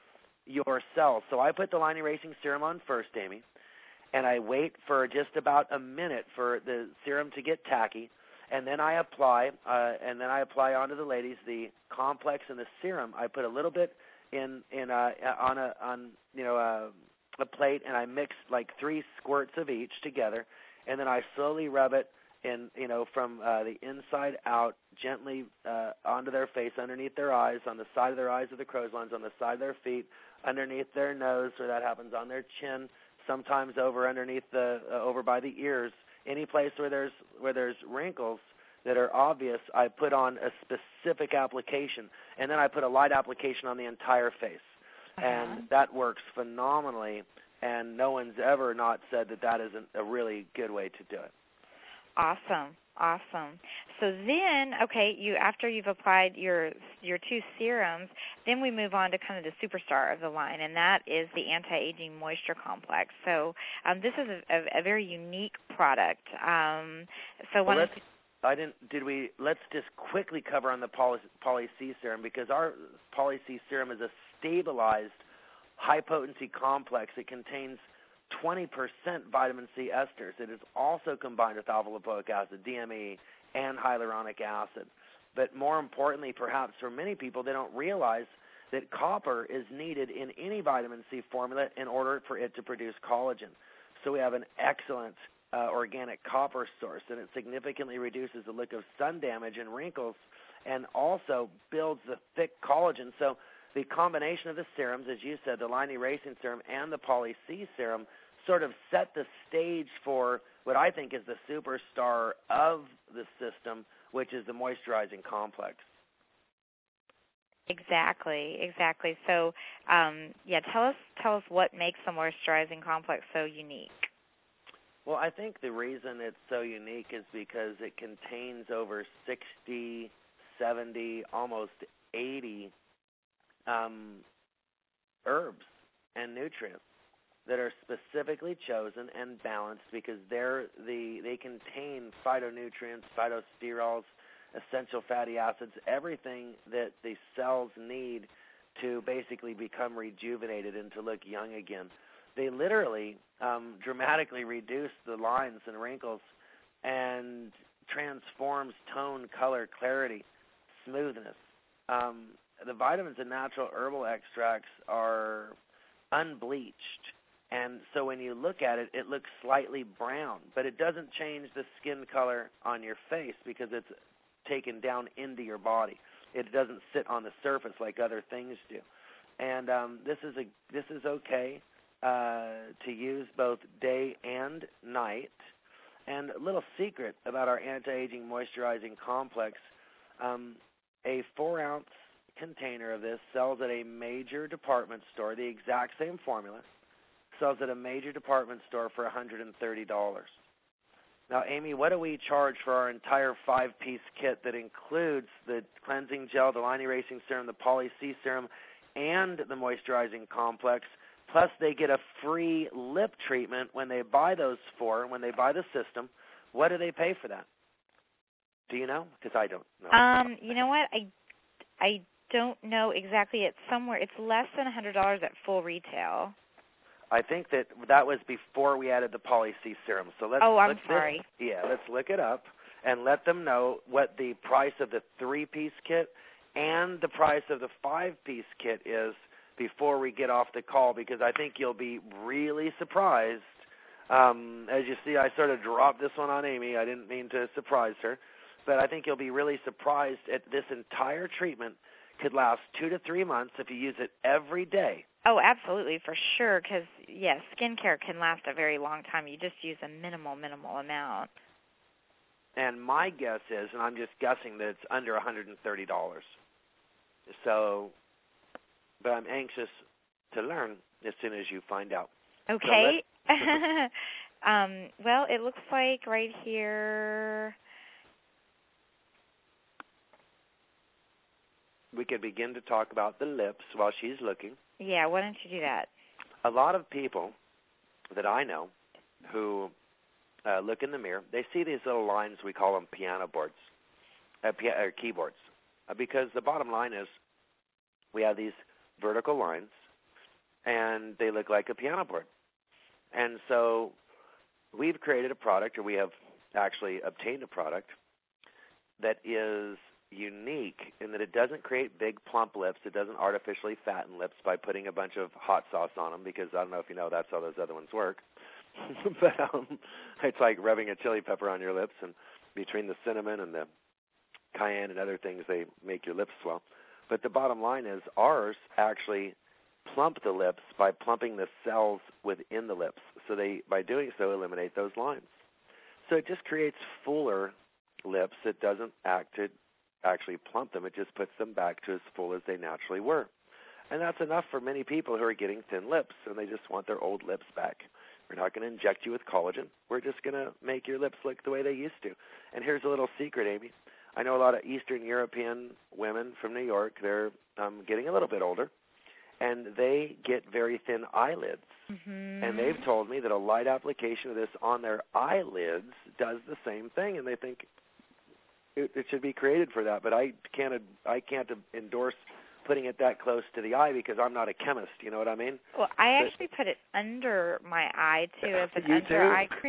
A: your cells. So I put the line erasing serum on first, Amy, and I wait for just about a minute for the serum to get tacky, and then I apply, uh, and then I apply onto the ladies the complex and the serum. I put a little bit in in uh, on a on you know a, a plate, and I mix like three squirts of each together. And then I slowly rub it in, you know, from uh, the inside out, gently uh, onto their face, underneath their eyes, on the side of their eyes of the crow's lines, on the side of their feet, underneath their nose, where that happens, on their chin, sometimes over underneath the, uh, over by the ears. Any place where there's where there's wrinkles that are obvious, I put on a specific application, and then I put a light application on the entire face, uh-huh. and that works phenomenally. And no one's ever not said that that isn't a really good way to do it.
B: Awesome, awesome. So then, okay, you after you've applied your your two serums, then we move on to kind of the superstar of the line, and that is the anti-aging moisture complex. So um, this is a, a, a very unique product. Um, so
A: well,
B: one.
A: Let's, I didn't. Did we? Let's just quickly cover on the Poly, Poly C serum because our Poly C serum is a stabilized high-potency complex. It contains twenty percent vitamin C esters. It is also combined with alpha-lipoic acid, D M A E, and hyaluronic acid. But more importantly, perhaps for many people, they don't realize that copper is needed in any vitamin C formula in order for it to produce collagen. So we have an excellent uh, organic copper source, and it significantly reduces the look of sun damage and wrinkles and also builds the thick collagen. So the combination of the serums, as you said, the line erasing serum and the Poly C serum, sort of set the stage for what I think is the superstar of the system, which is the moisturizing complex.
B: Exactly, exactly. So, um, yeah, tell us tell us what makes the moisturizing complex so unique.
A: Well, I think the reason it's so unique is because it contains over sixty, seventy, almost eighty Um, herbs and nutrients that are specifically chosen and balanced because they're the they contain phytonutrients, phytosterols, essential fatty acids, everything that the cells need to basically become rejuvenated and to look young again. They literally um, dramatically reduce the lines and wrinkles and transforms tone, color, clarity, smoothness. Um, The vitamins and natural herbal extracts are unbleached, and so when you look at it, it looks slightly brown, but it doesn't change the skin color on your face because it's taken down into your body. It doesn't sit on the surface like other things do. And um, this is a this is okay uh, to use both day and night. And a little secret about our anti-aging moisturizing complex, um, a four-ounce container of this sells at a major department store, the exact same formula, sells at a major department store for one hundred thirty dollars. Now, Amy, what do we charge for our entire five-piece kit that includes the cleansing gel, the line erasing serum, the Poly C serum, and the moisturizing complex? Plus, they get a free lip treatment when they buy those four, when they buy the system. What do they pay for that? Do you know? Because I don't know.
B: Um, you know what? I, I don't know exactly. It's somewhere. It's less than one hundred dollars at full retail.
A: I think that that was before we added the Poly C serum. So let's.
B: Oh, I'm
A: let's
B: sorry.
A: This, yeah, let's look it up and let them know what the price of the three-piece kit and the price of the five-piece kit is before we get off the call, because I think you'll be really surprised. Um, as you see, I sort of dropped this one on Amy. I didn't mean to surprise her, but I think you'll be really surprised at this entire treatment could last two to three months if you use it every day.
B: Oh, absolutely, for sure, because, yes, skincare can last a very long time. You just use a minimal, minimal amount.
A: And my guess is, and I'm just guessing, that it's under one hundred thirty dollars. So, but I'm anxious to learn as soon as you find out.
B: Okay. So um, well, it looks like right here
A: we could begin to talk about the lips while she's looking.
B: Yeah, why don't you do that?
A: A lot of people that I know who uh, look in the mirror, they see these little lines, we call them piano boards, uh, pia- or keyboards, uh, because the bottom line is we have these vertical lines, and they look like a piano board. And so we've created a product, or we have actually obtained a product that is unique in that it doesn't create big plump lips. It doesn't artificially fatten lips by putting a bunch of hot sauce on them, because I don't know if you know that's how those other ones work. But um, it's like rubbing a chili pepper on your lips, and between the cinnamon and the cayenne and other things, they make your lips swell. But the bottom line is ours actually plump the lips by plumping the cells within the lips. So they, by doing so, eliminate those lines. So it just creates fuller lips. It doesn't act to actually plump them. It just puts them back to as full as they naturally were. And that's enough for many people who are getting thin lips, and they just want their old lips back. We're not going to inject you with collagen. We're just going to make your lips look the way they used to. And here's a little secret, Amy. I know a lot of Eastern European women from New York. They're um, getting a little bit older, and they get very thin eyelids.
B: Mm-hmm.
A: And they've told me that a light application of this on their eyelids does the same thing, and they think it, it should be created for that. But I can't I can't endorse putting it that close to the eye because I'm not a chemist. You know what I mean?
B: Well, I
A: but,
B: actually put it under my eye, too, as an
A: you
B: under-eye
A: too?
B: cream.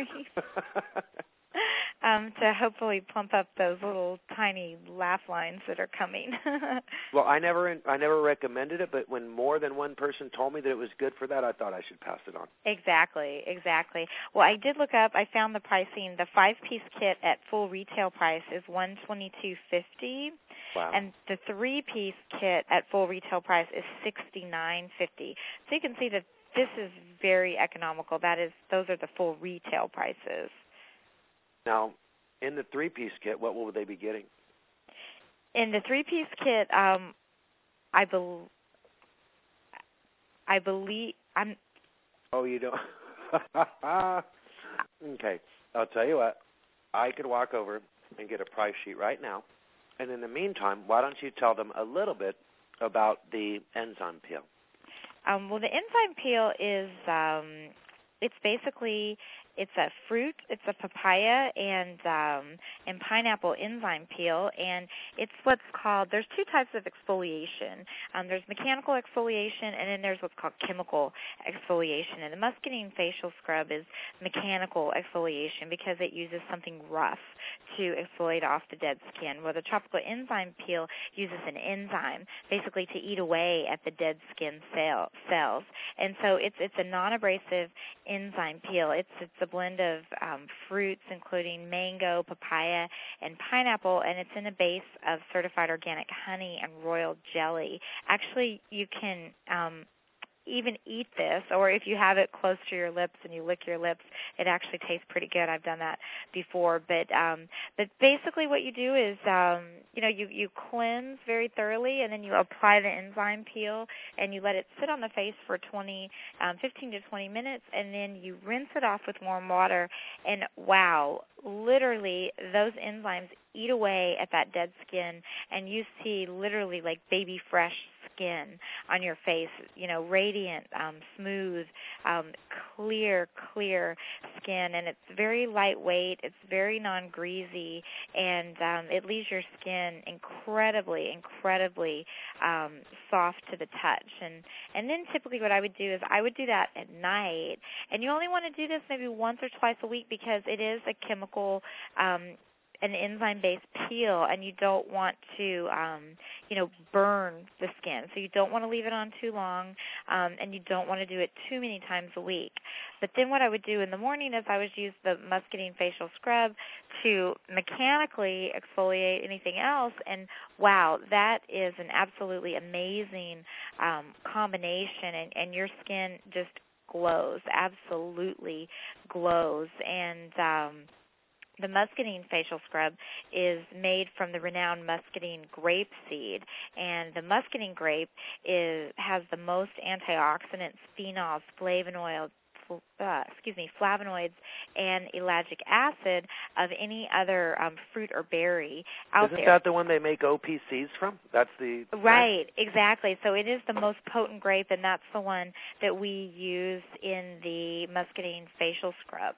B: Um, to hopefully plump up those little tiny laugh lines that are coming.
A: Well, I never I never recommended it, but when more than one person told me that it was good for that, I thought I should pass it on.
B: Exactly, exactly. Well, I did look up. I found the pricing. The five-piece kit at full retail price is one hundred twenty-two fifty,
A: wow.
B: And the three-piece kit at full retail price is sixty-nine fifty. So you can see that this is very economical. That is, those are the full retail prices.
A: Now, in the three-piece kit, what will they be getting?
B: In the three-piece kit, um, I, bel I believe I'm.
A: Oh, you don't. Okay, I'll tell you what. I could walk over and get a price sheet right now, and in the meantime, why don't you tell them a little bit about the enzyme peel?
B: Um, well, the enzyme peel is. Um, it's basically. It's a fruit, it's a papaya and um, and pineapple enzyme peel, and it's what's called, there's two types of exfoliation. Um, there's mechanical exfoliation, and then there's what's called chemical exfoliation. And the muscadine facial scrub is mechanical exfoliation because it uses something rough to exfoliate off the dead skin, where the tropical enzyme peel uses an enzyme basically to eat away at the dead skin cell, cells. And so it's it's a non-abrasive enzyme peel. It's it's a blend of um, fruits, including mango, papaya, and pineapple, and it's in a base of certified organic honey and royal jelly. Actually, you can um, even eat this, or if you have it close to your lips and you lick your lips, it actually tastes pretty good. I've done that before. But um, but basically what you do is, um, you know, you, you cleanse very thoroughly, and then you apply the enzyme peel, and you let it sit on the face for twenty, um, fifteen to twenty minutes, and then you rinse it off with warm water, and wow, literally those enzymes eat away at that dead skin, and you see literally like baby fresh skin on your face, you know, radiant, um, smooth, um, clear, clear skin, and it's very lightweight, it's very non-greasy, and um, it leaves your skin incredibly, incredibly um, soft to the touch. And, and then typically what I would do is I would do that at night, and you only want to do this maybe once or twice a week because it is a chemical um, an enzyme-based peel, and you don't want to, um, you know, burn the skin. So you don't want to leave it on too long, um, and you don't want to do it too many times a week. But then what I would do in the morning is I would use the Muscadine facial scrub to mechanically exfoliate anything else, and wow, that is an absolutely amazing um, combination, and, and your skin just glows, absolutely glows. And um, the Muscadine facial scrub is made from the renowned Muscadine grape seed, and the Muscadine grape is has the most antioxidants, phenols, flavonoids, uh, excuse me, flavonoids, and ellagic acid of any other um, fruit or berry out
A: Isn't
B: there.
A: Isn't that the one they make O P Cs from? That's the
B: right, exactly. So it is the most potent grape, and that's the one that we use in the Muscadine facial scrub.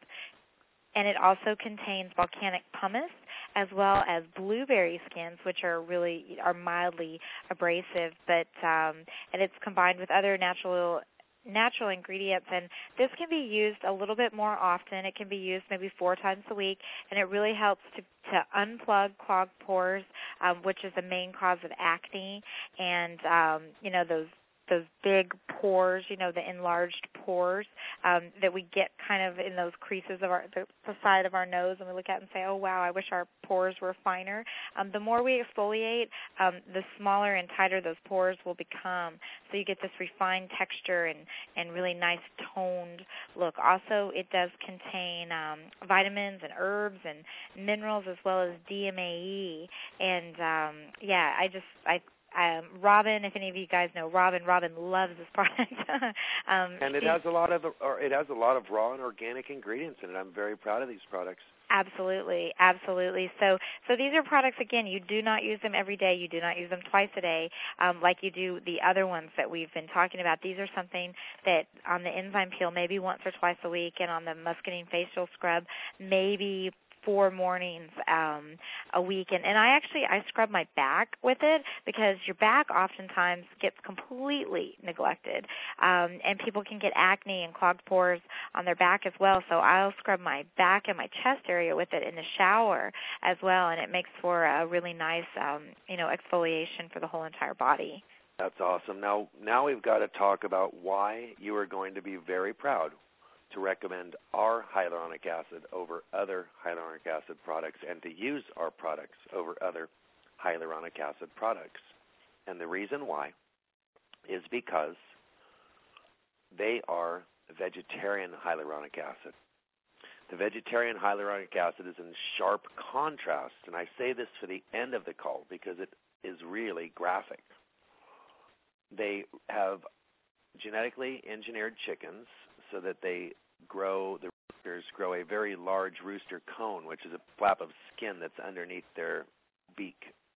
B: And it also contains volcanic pumice as well as blueberry skins, which are really are mildly abrasive. But um, and it's combined with other natural natural ingredients, and this can be used a little bit more often. It can be used maybe four times a week, and it really helps to, to unplug clogged pores, um, which is the main cause of acne, and um, you know those. those big pores, you know, the enlarged pores um, that we get kind of in those creases of our, the, the side of our nose, and we look at it and say, oh, wow, I wish our pores were finer. Um, the more we exfoliate, um, the smaller and tighter those pores will become. So you get this refined texture and, and really nice toned look. Also, it does contain um, vitamins and herbs and minerals as well as D M A E. And, um, yeah, I just, I Um, Robin, if any of you guys know Robin, Robin loves this product. um,
A: and it has a lot of or it has a lot of raw and organic ingredients in it. I'm very proud of these products.
B: Absolutely, absolutely. So, so these are products. Again, you do not use them every day. You do not use them twice a day, um, like you do the other ones that we've been talking about. These are something that on the enzyme peel, maybe once or twice a week, and on the Muscadine facial scrub, maybe four mornings um, a week. And, and I actually, I scrub my back with it because your back oftentimes gets completely neglected. Um, and people can get acne and clogged pores on their back as well. So I'll scrub my back and my chest area with it in the shower as well. And it makes for a really nice, um, you know, exfoliation for the whole entire body.
A: That's awesome. Now, now we've got to talk about why you are going to be very proud to recommend our hyaluronic acid over other hyaluronic acid products and to use our products over other hyaluronic acid products. And the reason why is because they are vegetarian hyaluronic acid. The vegetarian hyaluronic acid is in sharp contrast, and I say this for the end of the call because it is really graphic. They have genetically engineered chickens so that they grow, the roosters grow a very large rooster cone, which is a flap of skin that's underneath their beak.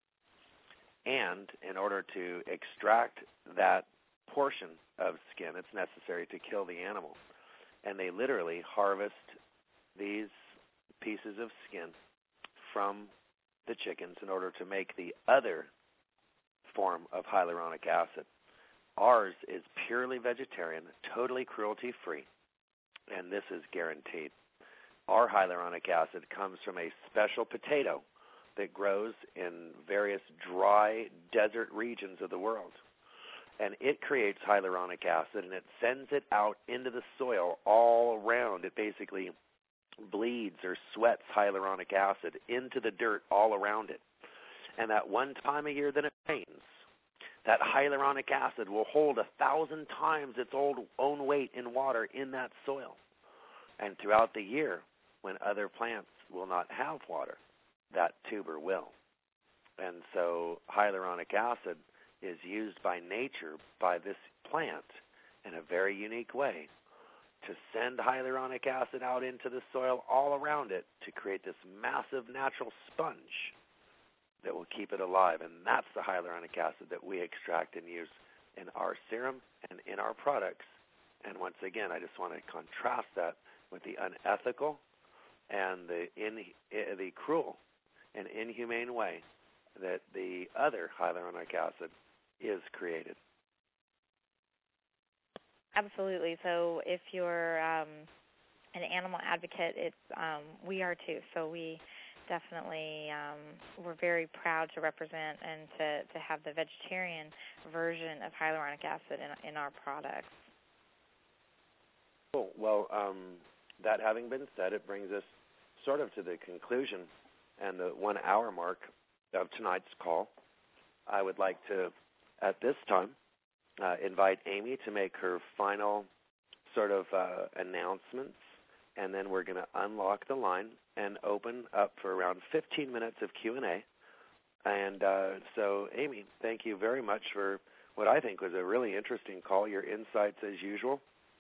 A: And in order to extract that portion of skin, it's necessary to kill the animal. And they literally harvest these pieces of skin from the chickens in order to make the other form of hyaluronic acid. Ours is purely vegetarian, totally cruelty-free, and this is guaranteed. Our hyaluronic acid comes from a special potato that grows in various dry desert regions of the world. And it creates hyaluronic acid, and it sends it out into the soil all around. It basically bleeds or sweats hyaluronic acid into the dirt all around it. And that one time a year that it rains, That hyaluronic acid will hold a thousand times its own weight in water in that soil. And throughout the year, when other plants will not have water, that tuber will. And so hyaluronic acid is used by nature, by this plant, in a very unique way to send hyaluronic acid out into the soil all around it to create this massive natural sponge that will keep it alive. And that's the hyaluronic acid that we extract and use in our serum and in our products. And once again, I just want to contrast that with the unethical and the in, the cruel and inhumane way that the other hyaluronic acid is created.
B: Absolutely. So if you're um, an animal advocate, it's um, we are too. So we definitely um, we're very proud to represent and to, to have the vegetarian version of hyaluronic acid in, in our products.
A: Cool. Well, um, that having been said, it brings us sort of to the conclusion and the one-hour mark of tonight's call. I would like to, at this time, uh, invite Amy to make her final sort of uh, announcements, and then we're going to unlock the line and open up for around fifteen minutes of Q and A. And uh, so, Amy, thank you very much for what I think was a really interesting call. Your insights, as usual,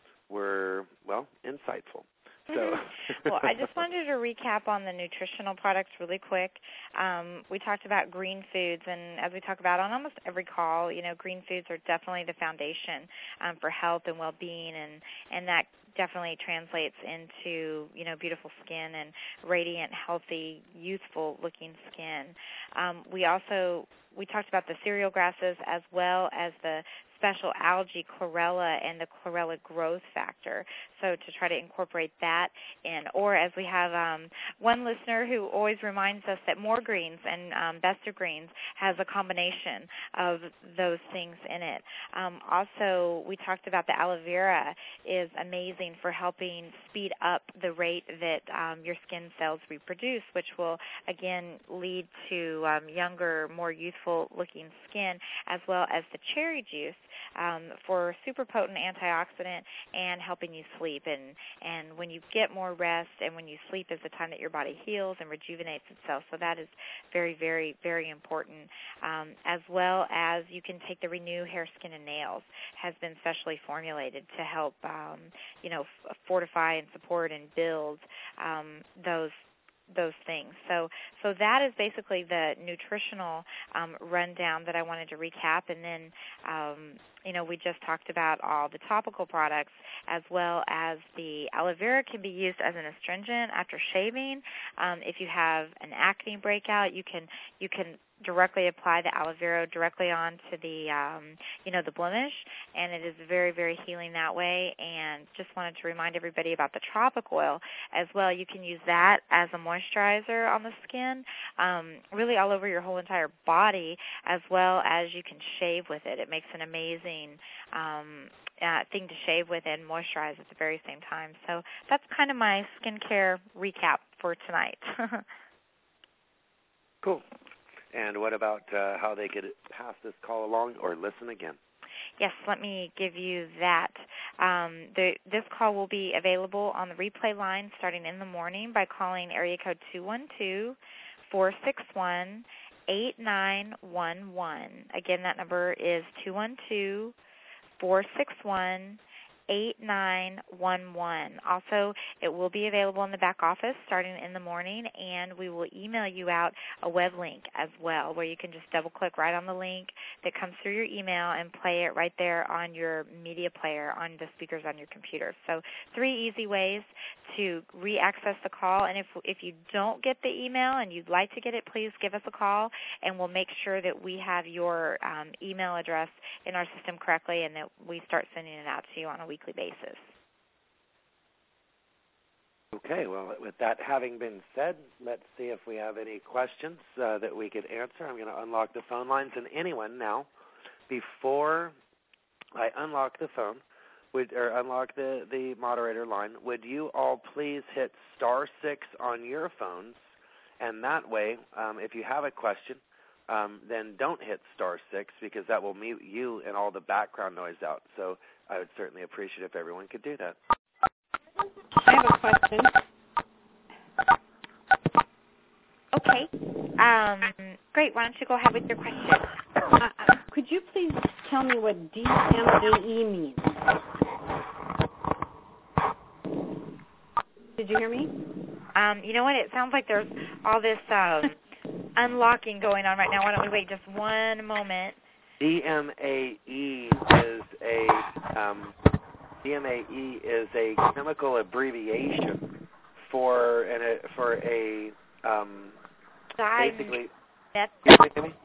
A: were, well, insightful. So.
B: Well, I just wanted to recap on the nutritional products really quick. Um, we talked about green foods, and as we talk about on almost every call, you know, green foods are definitely the foundation um, for health and well-being, and, and that definitely translates into, you know, beautiful skin and radiant, healthy, youthful-looking skin. Um, we also, we talked about the cereal grasses as well as the special algae chlorella and the chlorella growth factor, so to try to incorporate that in. Or as we have um, one listener who always reminds us that More Greens and um, Best of Greens has a combination of those things in it. Um, also, we talked about the aloe vera is amazing for helping speed up the rate that um, your skin cells reproduce, which will, again, lead to um, younger, more youthful-looking skin, as well as the cherry juice um, for super potent antioxidant and helping you sleep. And, and when you get more rest and when you sleep is the time that your body heals and rejuvenates itself. So that is very, very, very important. Um, as well as you can take the Renew Hair, Skin, and Nails. Has been specially formulated to help, um, you know, f- fortify and support and build um, those those things. So so that is basically the nutritional um, rundown that I wanted to recap. And then, um, you know, we just talked about all the topical products, as well as the aloe vera can be used as an astringent after shaving. Um, if you have an acne breakout, you can you can directly apply the aloe vera directly onto the, um, you know, the blemish, and it is very, very healing that way. And just wanted to remind everybody about the tropic oil as well. You can use that as a moisturizer on the skin, um, really all over your whole entire body, as well as you can shave with it. It makes an amazing um, uh, thing to shave with and moisturize at the very same time. So that's kind of my skincare recap for tonight.
A: Cool. And what about uh, how they could pass this call along or listen again?
B: Yes, let me give you that. Um, the, this call will be available on the replay line starting in the morning by calling area code two one two, four six one, eight nine one one. Again, that number is two one two, four six one, eight nine one one. Also, it will be available in the back office starting in the morning, and we will email you out a web link as well, where you can just double-click right on the link that comes through your email and play it right there on your media player on the speakers on your computer. So three easy ways to re-access the call, and if if you don't get the email and you'd like to get it, please give us a call, and we'll make sure that we have your um, email address in our system correctly and that we start sending it out to you on a weekly basis.
A: Okay, well, with that having been said, let's see if we have any questions uh, that we could answer. I'm going to unlock the phone lines, and anyone now, before I unlock the phone, would, or unlock the, the moderator line, would you all please hit star six on your phones, and that way, um, if you have a question, um, then don't hit star six because that will mute you and all the background noise out. So I would certainly appreciate if everyone could do that.
C: I have a question.
B: Okay. Um, great. Why don't you go ahead with your question?
C: Uh, uh, could you please tell me what D M A E means? Did you hear me?
B: Um, you know what? It sounds like there's all this um, unlocking going on right now. Why don't we wait just one moment?
A: D M A E is a um, D M A E is a chemical abbreviation for an a, for a um, basically.
B: Dimethyl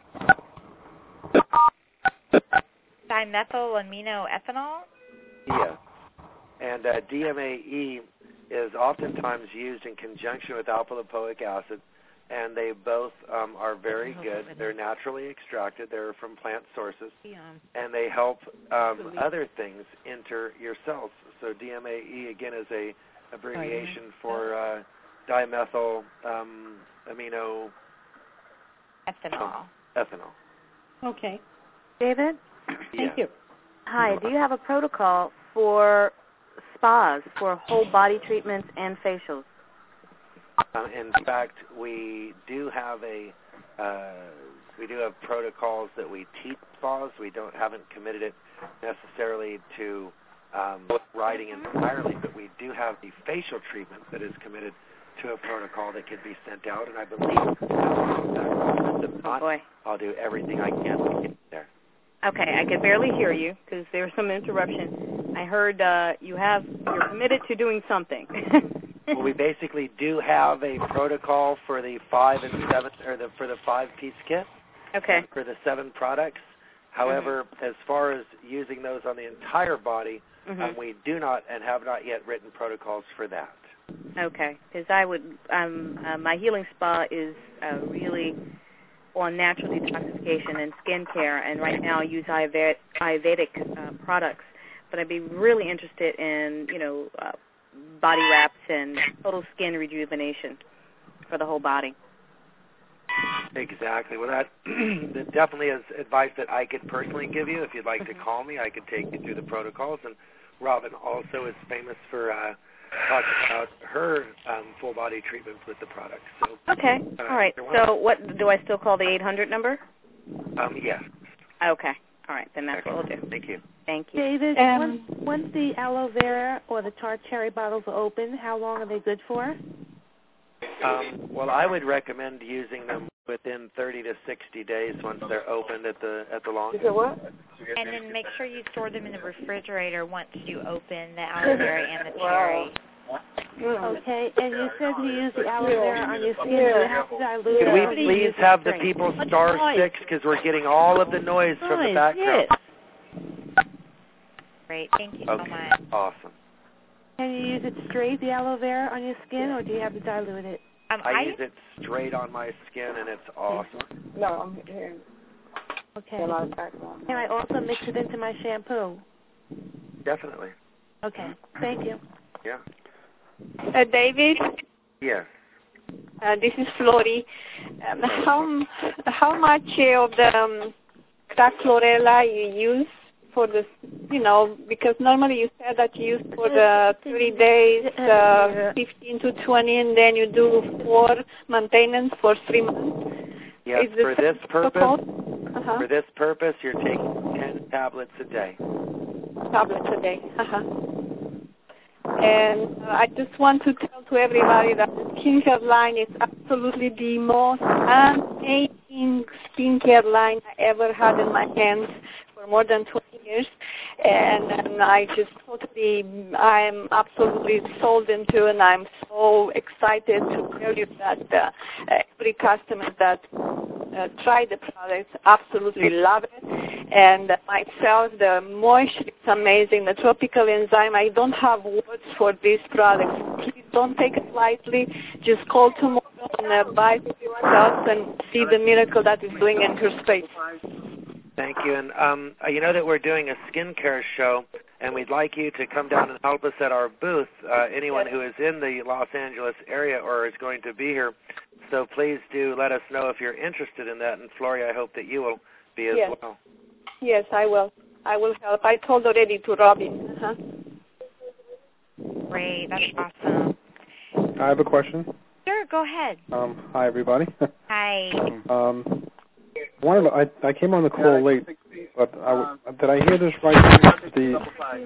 B: aminoethanol.
A: Yes, and uh, D M A E is oftentimes used in conjunction with alpha-lipoic acid, and they both um, are very good. They're naturally extracted. They're from plant sources, and they help um, other things enter your cells. So D M A E, again, is a abbreviation for uh, dimethyl um, amino
B: ethanol.
A: ethanol.
C: Okay.
D: David?
C: Thank you.
D: Hi. Do you have a protocol for spas, for whole body treatments and facials?
A: Uh, in fact, we do have a uh, we do have protocols that we teach spas. We don't haven't committed it necessarily to um, writing entirely, but we do have the facial treatment that is committed to a protocol that could be sent out, and I believe if not,
D: Oh boy.
A: I'll do everything I can to get there.
D: Okay, I could barely hear you because there was some interruption. I heard uh, you have you're committed to doing something.
A: Well, we basically do have a protocol for the five and seven, or the for the five-piece kit.
D: Okay.
A: For the seven products. However, mm-hmm. as far as using those on the entire body, mm-hmm. um, we do not and have not yet written protocols for that.
D: Okay, because I would, um, uh, my healing spa is uh, really on natural detoxification and skincare, and right now I use Ayurvedic, Ayurvedic uh, products. But I'd be really interested in, you know, uh, body wraps and total skin rejuvenation for the whole body.
A: Exactly. Well, that, that definitely is advice that I could personally give you. If you'd like to call me, I could take you through the protocols. And Robin also is famous for uh, talking about her um, full body treatments with the products. So,
D: okay.
A: Uh,
D: All right. So what, do I still call the eight hundred number?
A: Um, yes.
D: Okay. All right. Then that's
A: Excellent.
D: what we'll do.
A: Thank you.
D: Thank you.
E: David,
C: Um,
E: once, once the aloe vera or the tart cherry bottles are open, how long are they good for?
A: Um, well, I would recommend using them within thirty to sixty days once they're opened at the at the longest.
E: Is it what?
B: And then make sure you store them in the refrigerator once you open the aloe vera and the cherry.
E: Okay, and you said to use the aloe vera on your skin. Do you have to dilute
A: Could
E: it?
A: we please have the people star six because we're getting all of the noise from the background?
E: Yes.
B: Great. Thank you
A: Okay.
B: so much.
A: Awesome.
E: Can you use it straight, the aloe vera, on your skin, or do you have to dilute it?
B: Um,
A: I,
B: I
A: use it straight on my skin, and it's awesome.
E: No, I'm hearing. Okay. Can I also mix it into my shampoo?
A: Definitely.
E: Okay. Thank you.
A: Yeah.
F: Uh, David,
A: Yes.
F: uh, this is Flori. Um, how how much of the um, crack chlorella you use for the, you know, because normally you said that you use for the thirty days, uh, fifteen to twenty, and then you do four maintenance for three months.
A: Yes.
F: Is
A: For this purpose,
F: uh-huh.
A: for this purpose, you're taking ten tablets a day.
F: Tablets a day. Uh-huh. And uh, I just want to tell to everybody that the skincare line is absolutely the most amazing skincare line I ever had in my hands for more than twenty years. And, and I just totally, I'm absolutely sold into, and I'm so excited to tell you that uh, every customer that uh, tried the products absolutely love it. And myself, the moisture is amazing. The tropical enzyme, I don't have words for these products. Please don't take it lightly. Just call tomorrow and uh, buy it yourself and see the miracle that is doing in your space.
A: Thank you. And um, you know that we're doing a skincare show, and we'd like you to come down and help us at our booth. Uh, anyone who is in the Los Angeles area or is going to be here So please do let us know if you're interested in that. And Floria, I hope that you will be as
F: yes.
A: well.
F: Yes, I will. I will help. I told already to Robin. Uh-huh.
B: Great. That's awesome.
G: I have a question.
B: Sure, go ahead.
G: Um, hi, everybody.
B: Hi.
G: um, one of the, I, I came on the call late, but I, did I hear this right? The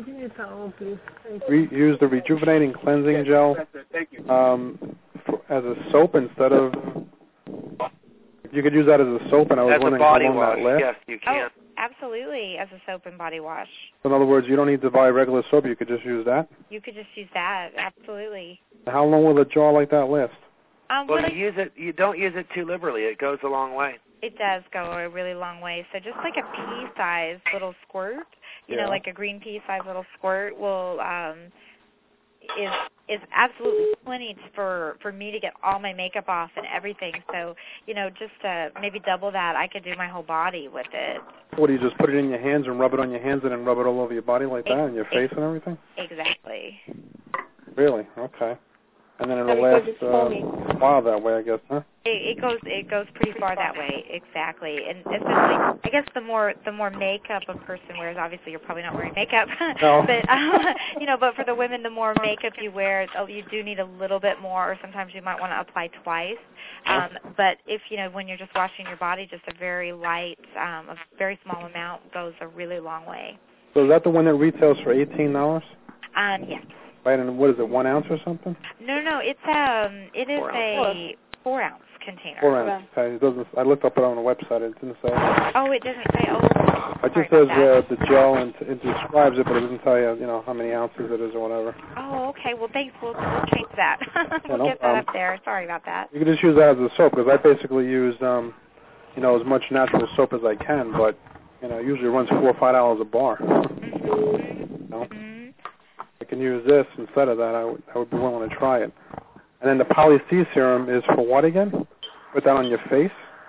G: re, use the rejuvenating cleansing gel um, for, as a soap instead of. You could use that as a soap, and I was
A: as
G: wondering
A: a body
G: how long
A: wash,
G: that lasts.
A: yes, you can.
B: Oh, absolutely, as a soap and body wash.
G: In other words, you don't need to buy regular soap. You could just use that.
B: You could just use that. Absolutely.
G: How long will a jar like that last?
B: Um,
A: well,
B: well,
A: you use it. You don't use it too liberally. It goes a long way.
B: It does go a really long way. So just like a pea-sized little squirt, you
G: yeah.
B: know, like a green pea-sized little squirt will um, is is absolutely plenty for for me to get all my makeup off and everything. So you know, just uh, maybe double that, I could do my whole body with it.
G: What do you just put it in your hands and rub it on your hands and then rub it all over your body like that, and your face and everything?
B: Exactly.
G: Really? Okay. And then it'll
F: yeah,
G: last uh, a while that way, I guess, huh?
B: It, it goes it goes pretty far that way, exactly. And especially, I guess the more the more makeup a person wears, obviously you're probably not wearing makeup,
G: no.
B: but um, you know, but for the women, the more makeup you wear, oh, you do need a little bit more, or sometimes you might want to apply twice. Um, but if you know, when you're just washing your body, just a very light, um, a very small amount goes a really long way.
G: So is that the one that retails for eighteen dollars?
B: Um, yes.
G: Right, and what is it, one ounce or something?
B: No, no, it's um, it is
A: four
B: a four ounce container.
G: Four ounce. Okay. It doesn't. I looked up it on the website. It didn't say.
B: Oh, it doesn't say. Oh,
G: it just says uh, the gel, and it describes it, but it doesn't tell you, you know, how many ounces it is or whatever.
B: Oh, okay. Well, thanks. We'll, we'll change that. we'll
G: no
B: get that
G: problem.
B: up there. Sorry about that.
G: You can just use that as a soap, because I basically use, um, you know, as much natural soap as I can, but you know, usually it runs four or five dollars a bar.
B: Mm-hmm.
G: You know?
B: Mm-hmm.
G: I can use this instead of that. I would, I would be willing to try it. And then the Poly C serum is for what again? Put that on your face?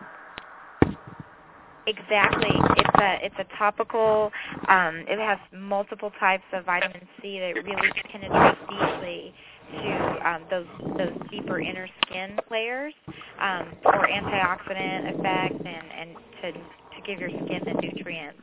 B: Exactly. It's a it's a topical. Um, it has multiple types of vitamin C that really penetrate deeply to um, those those deeper inner skin layers um, for antioxidant effect and, and to to give your skin the nutrients.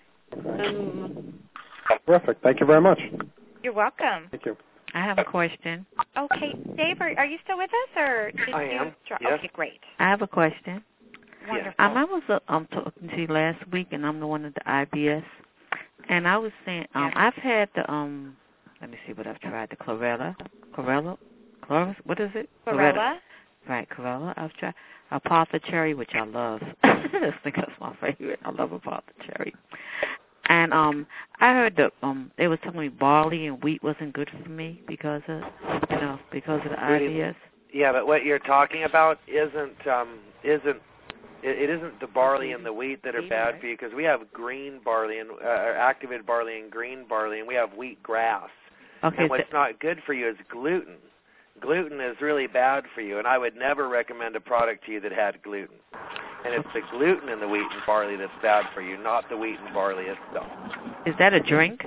C: Um,
G: Terrific. Thank you very much.
B: You're welcome.
G: Thank you.
H: I have a question.
B: Okay, Dave, are, are you still with us, or did
A: I
B: you?
A: am.
B: Dro-
A: Yes.
B: Okay, great.
H: I have a question.
B: Wonderful.
H: Um, I was uh, um, talking to you last week, and I'm the one at the I B S, and I was saying um, I've had the um, let me see what I've tried the chlorella, chlorella, chlorella. What is it?
B: Chlorella.
H: Right, chlorella. I've tried apothecary, which I love. I think that's my favorite. I love apothecary. And um, I heard that um, they was telling me barley and wheat wasn't good for me because of you know because of the I B S.
A: Yeah, but what you're talking about isn't um, isn't it, it isn't the barley and the wheat that are bad for you, because we have green barley and uh, activated barley and green barley, and we have wheat grass.
H: Okay.
A: And what's not good for you is gluten. Gluten is really bad for you, and I would never recommend a product to you that had gluten. And it's the gluten in the wheat and barley that's bad for you, not the wheat and barley itself.
H: Is that a drink?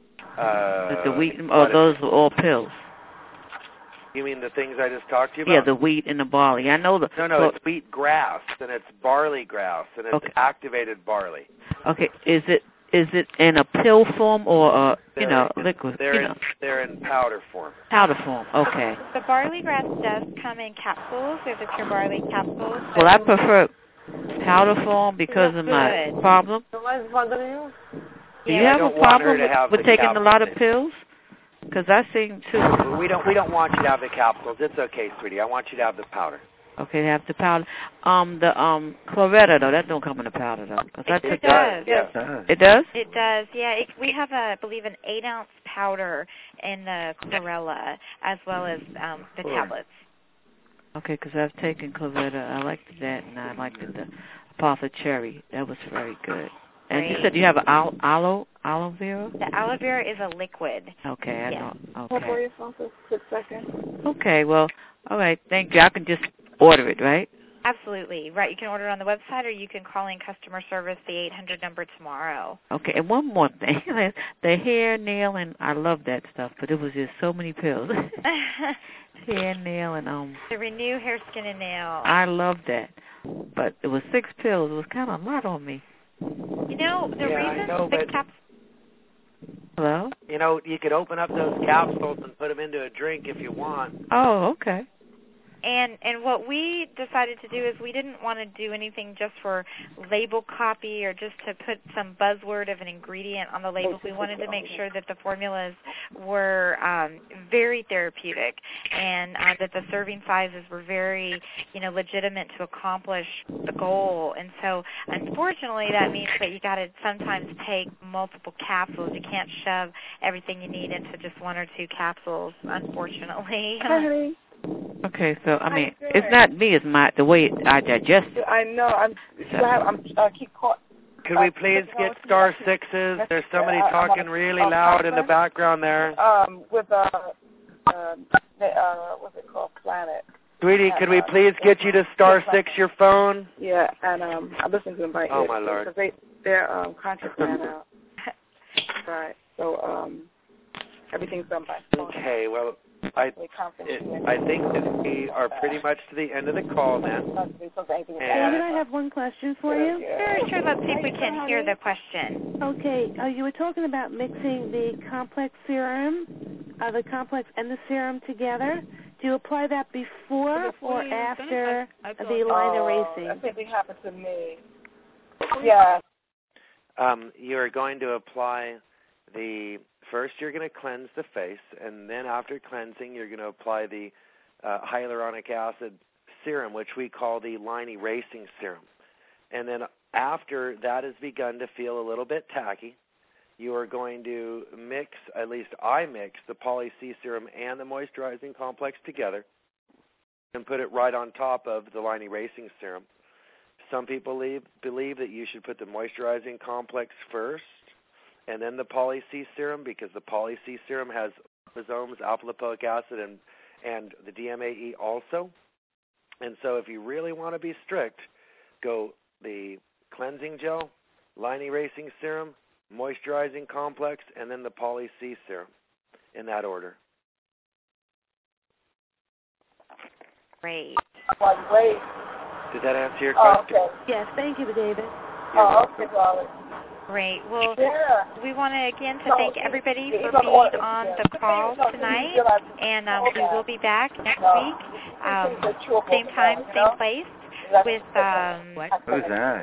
A: Uh,
H: the wheat, or those are all pills?
A: You mean the things I just talked to you about?
H: Yeah, the wheat and the barley. I know the.
A: No, no,
H: so,
A: it's wheat grass, and it's barley grass, and it's
H: okay.
A: activated barley.
H: Okay, is it is it in a pill form or a, you
A: they're
H: know
A: in,
H: liquid?
A: They're
H: you
A: in
H: know.
A: they're in powder form.
H: Powder form. Okay.
B: The barley grass does come in capsules, if it's your barley capsules.
H: Well, I prefer powder form because of my
B: Good.
H: problem.
C: so what's bothering you?
H: Do
B: Yeah,
H: you
A: I
H: have
A: don't
H: a
A: want her
H: problem
A: to have
H: with, with
A: the
H: taking a lot of
A: capsules.
H: pills? Because I seem to.
A: We don't we don't want you to have the capsules. It's okay, sweetie. I want you to have the powder.
H: Okay, have the powder. Um, the um chlorella though, that don't come in the powder though. 'Cause I
B: It
H: took
B: does.
A: Yes.
H: It does?
B: It does, yeah. It, we have, a, I believe, an eight-ounce powder in the chlorella, as well as um, the tablets.
H: Okay, because I've taken chlorella. I liked that, and I liked the apothecary. That was very good. And
B: Great.
H: you said you have al- aloe aloe vera?
B: The aloe vera is a liquid.
H: Okay, I
B: Yes.
H: know.
F: Hold for
H: Okay.
F: yourself a quick second.
H: Okay, well, all right. Thank you. I can just order it, right?
B: Absolutely. Right. You can order it on the website, or you can call in customer service, the eight hundred number tomorrow.
H: Okay, and one more thing. The hair, nail, and I love that stuff, but it was just so many pills. Hair, nail, and um.
B: The Renew Hair, Skin, and Nail.
H: I love that, but it was six pills. It was kind of a lot on me.
B: You know, the
A: yeah,
B: reason
A: I know,
B: the
A: but
B: caps...
H: Hello?
A: You know, you could open up those capsules and put them into a drink if you want.
H: Oh, okay.
B: And and what we decided to do is we didn't want to do anything just for label copy or just to put some buzzword of an ingredient on the label. We wanted to make sure that the formulas were um, very therapeutic and uh, that the serving sizes were very, you know, legitimate to accomplish the goal. And so, unfortunately, that means that you got to sometimes take multiple capsules. You can't shove everything you need into just one or two capsules, unfortunately.
H: Okay, so I mean, it's not me; it's my the way I digest it.
E: I know. I'm. So. I'm. I keep caught.
A: Could we please get star sixes? There's somebody talking really loud in the background there.
E: Um, with uh, uh, uh what's it called? Planet.
A: Sweetie, could we please get you to star six your phone?
E: Yeah, and um, I listen to them by ear.
A: Oh my Lord.
E: Because they they're um contract ran out. Right. So um, everything's done by phone.
A: Okay. Well. I it, I think that we are pretty much to the end of the call then.
C: David, I have one question for you.
B: Sure, sure. Let's see if we can hear the question.
C: Okay. Uh, you were talking about mixing the complex serum, uh, the complex and the serum together. Do you apply that before, before or after I, I the line erasing?
E: That thing happened to me. Yeah.
A: Um, you are going to apply the... First, you're going to cleanse the face, and then after cleansing, you're going to apply the uh, hyaluronic acid serum, which we call the line erasing serum. And then after that has begun to feel a little bit tacky, you are going to mix, at least I mix, the Poly C serum and the moisturizing complex together and put it right on top of the line erasing serum. Some people believe, believe that you should put the moisturizing complex first, and then the Poly C serum, because the Poly C serum has liposomes, alpha-lipoic acid, and, and the D M A E also. And so if you really want to be strict, go the cleansing gel, line erasing serum, moisturizing complex, and then the Poly C serum in that order.
B: Great.
E: Great.
A: Did that answer your
E: oh,
A: question?
E: Okay.
C: Yes, thank you, David.
E: Oh, okay, darling.
B: Great. Well,
E: yeah.
B: we want to, again, to thank everybody for being on the call tonight, and um, we will be back next week, um, same time, same place, with... Um,
I: Who's that?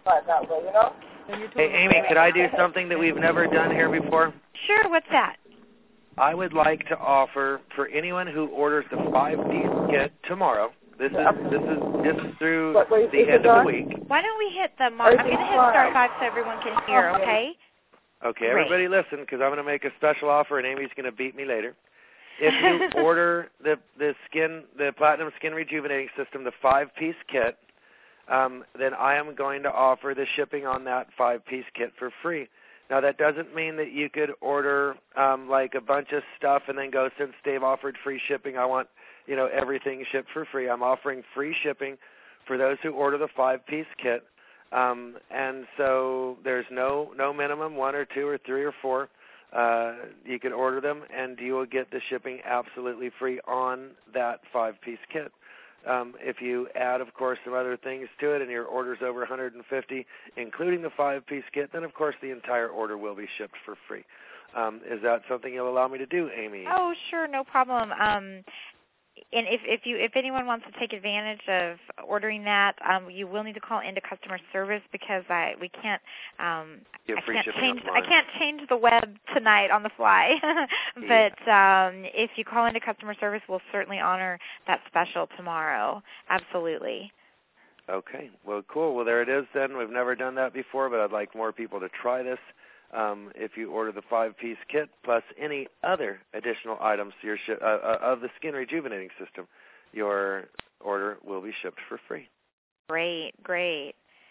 A: Hey, Amy, could I do something that we've never done here before?
B: Sure, what's that?
A: I would like to offer, for anyone who orders the five-piece kit tomorrow, This is this is just through
E: What, wait,
A: the end of the week.
B: Why don't we hit the mark? I'm going to hit star five so everyone can hear, okay?
A: Okay, everybody listen, because I'm going to make a special offer, and Amy's going to beat me later. If you order the the skin, the Platinum Skin Rejuvenating System, the five-piece kit, um, then I am going to offer the shipping on that five-piece kit for free. Now, that doesn't mean that you could order um, like a bunch of stuff and then go, since Dave offered free shipping, I want you know, everything shipped for free. I'm offering free shipping for those who order the five-piece kit. Um, and so there's no, no minimum, one or two or three or four. Uh, you can order them, and you will get the shipping absolutely free on that five-piece kit. Um, if you add, of course, some other things to it and your order's over one hundred fifty, including the five-piece kit, then, of course, the entire order will be shipped for free. Um, is that something you'll allow me to do, Amy?
B: Oh, sure, no problem. Um, And if, if you if anyone wants to take advantage of ordering that, um, you will need to call into customer service, because I we can't um, I can't change I can't change the web tonight on the fly. But yeah. um, if you call into customer service, we'll certainly honor that special tomorrow. Absolutely.
A: Okay. Well, cool. Well, there it is. Then we've never done that before, but I'd like more people to try this. Um, if you order the five-piece kit plus any other additional items your sh- uh, uh, of the Skin Rejuvenating System, your order will be shipped for free.
B: Great, great.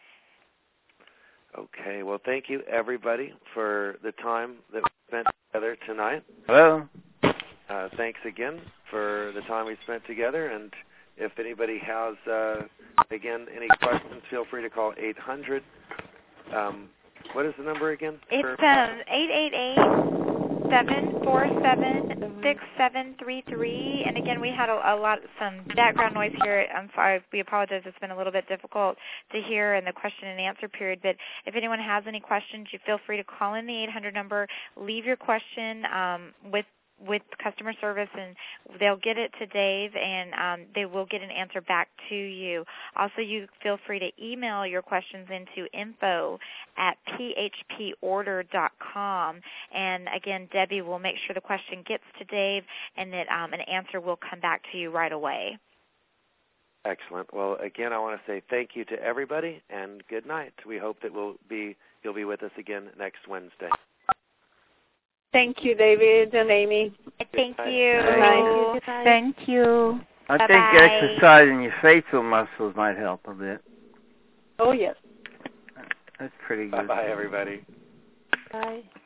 A: Okay, well, thank you, everybody, for the time that we spent together tonight.
I: Hello.
A: Uh, thanks again for the time we spent together, and if anybody has, uh, again, any questions, feel free to call eight hundred. Um, what is the number again?
B: It's um, eight eight eight, seven four seven, six seven three three. And again, we had a, a lot, some background noise here. I'm sorry. We apologize. It's been a little bit difficult to hear in the question and answer period. But if anyone has any questions, you feel free to call in the eight hundred number, leave your question um, with with customer service, and they'll get it to Dave, and um, they will get an answer back to you. Also, you feel free to email your questions into info at p h p order dot com. And again, Debbie will make sure the question gets to Dave, and that um, an answer will come back to you right away.
A: Excellent. Well, again, I want to say thank you to everybody, and good night. We hope that we'll be you'll be with us again next Wednesday.
F: Thank you, David and Amy.
B: Thank
A: Good
B: you.
F: Good
B: night.
C: Thank you.
I: I
B: Bye-bye.
I: think exercising your facial muscles might help a bit.
F: Oh, yes.
I: That's pretty good.
A: Bye-bye, everybody.
C: Bye.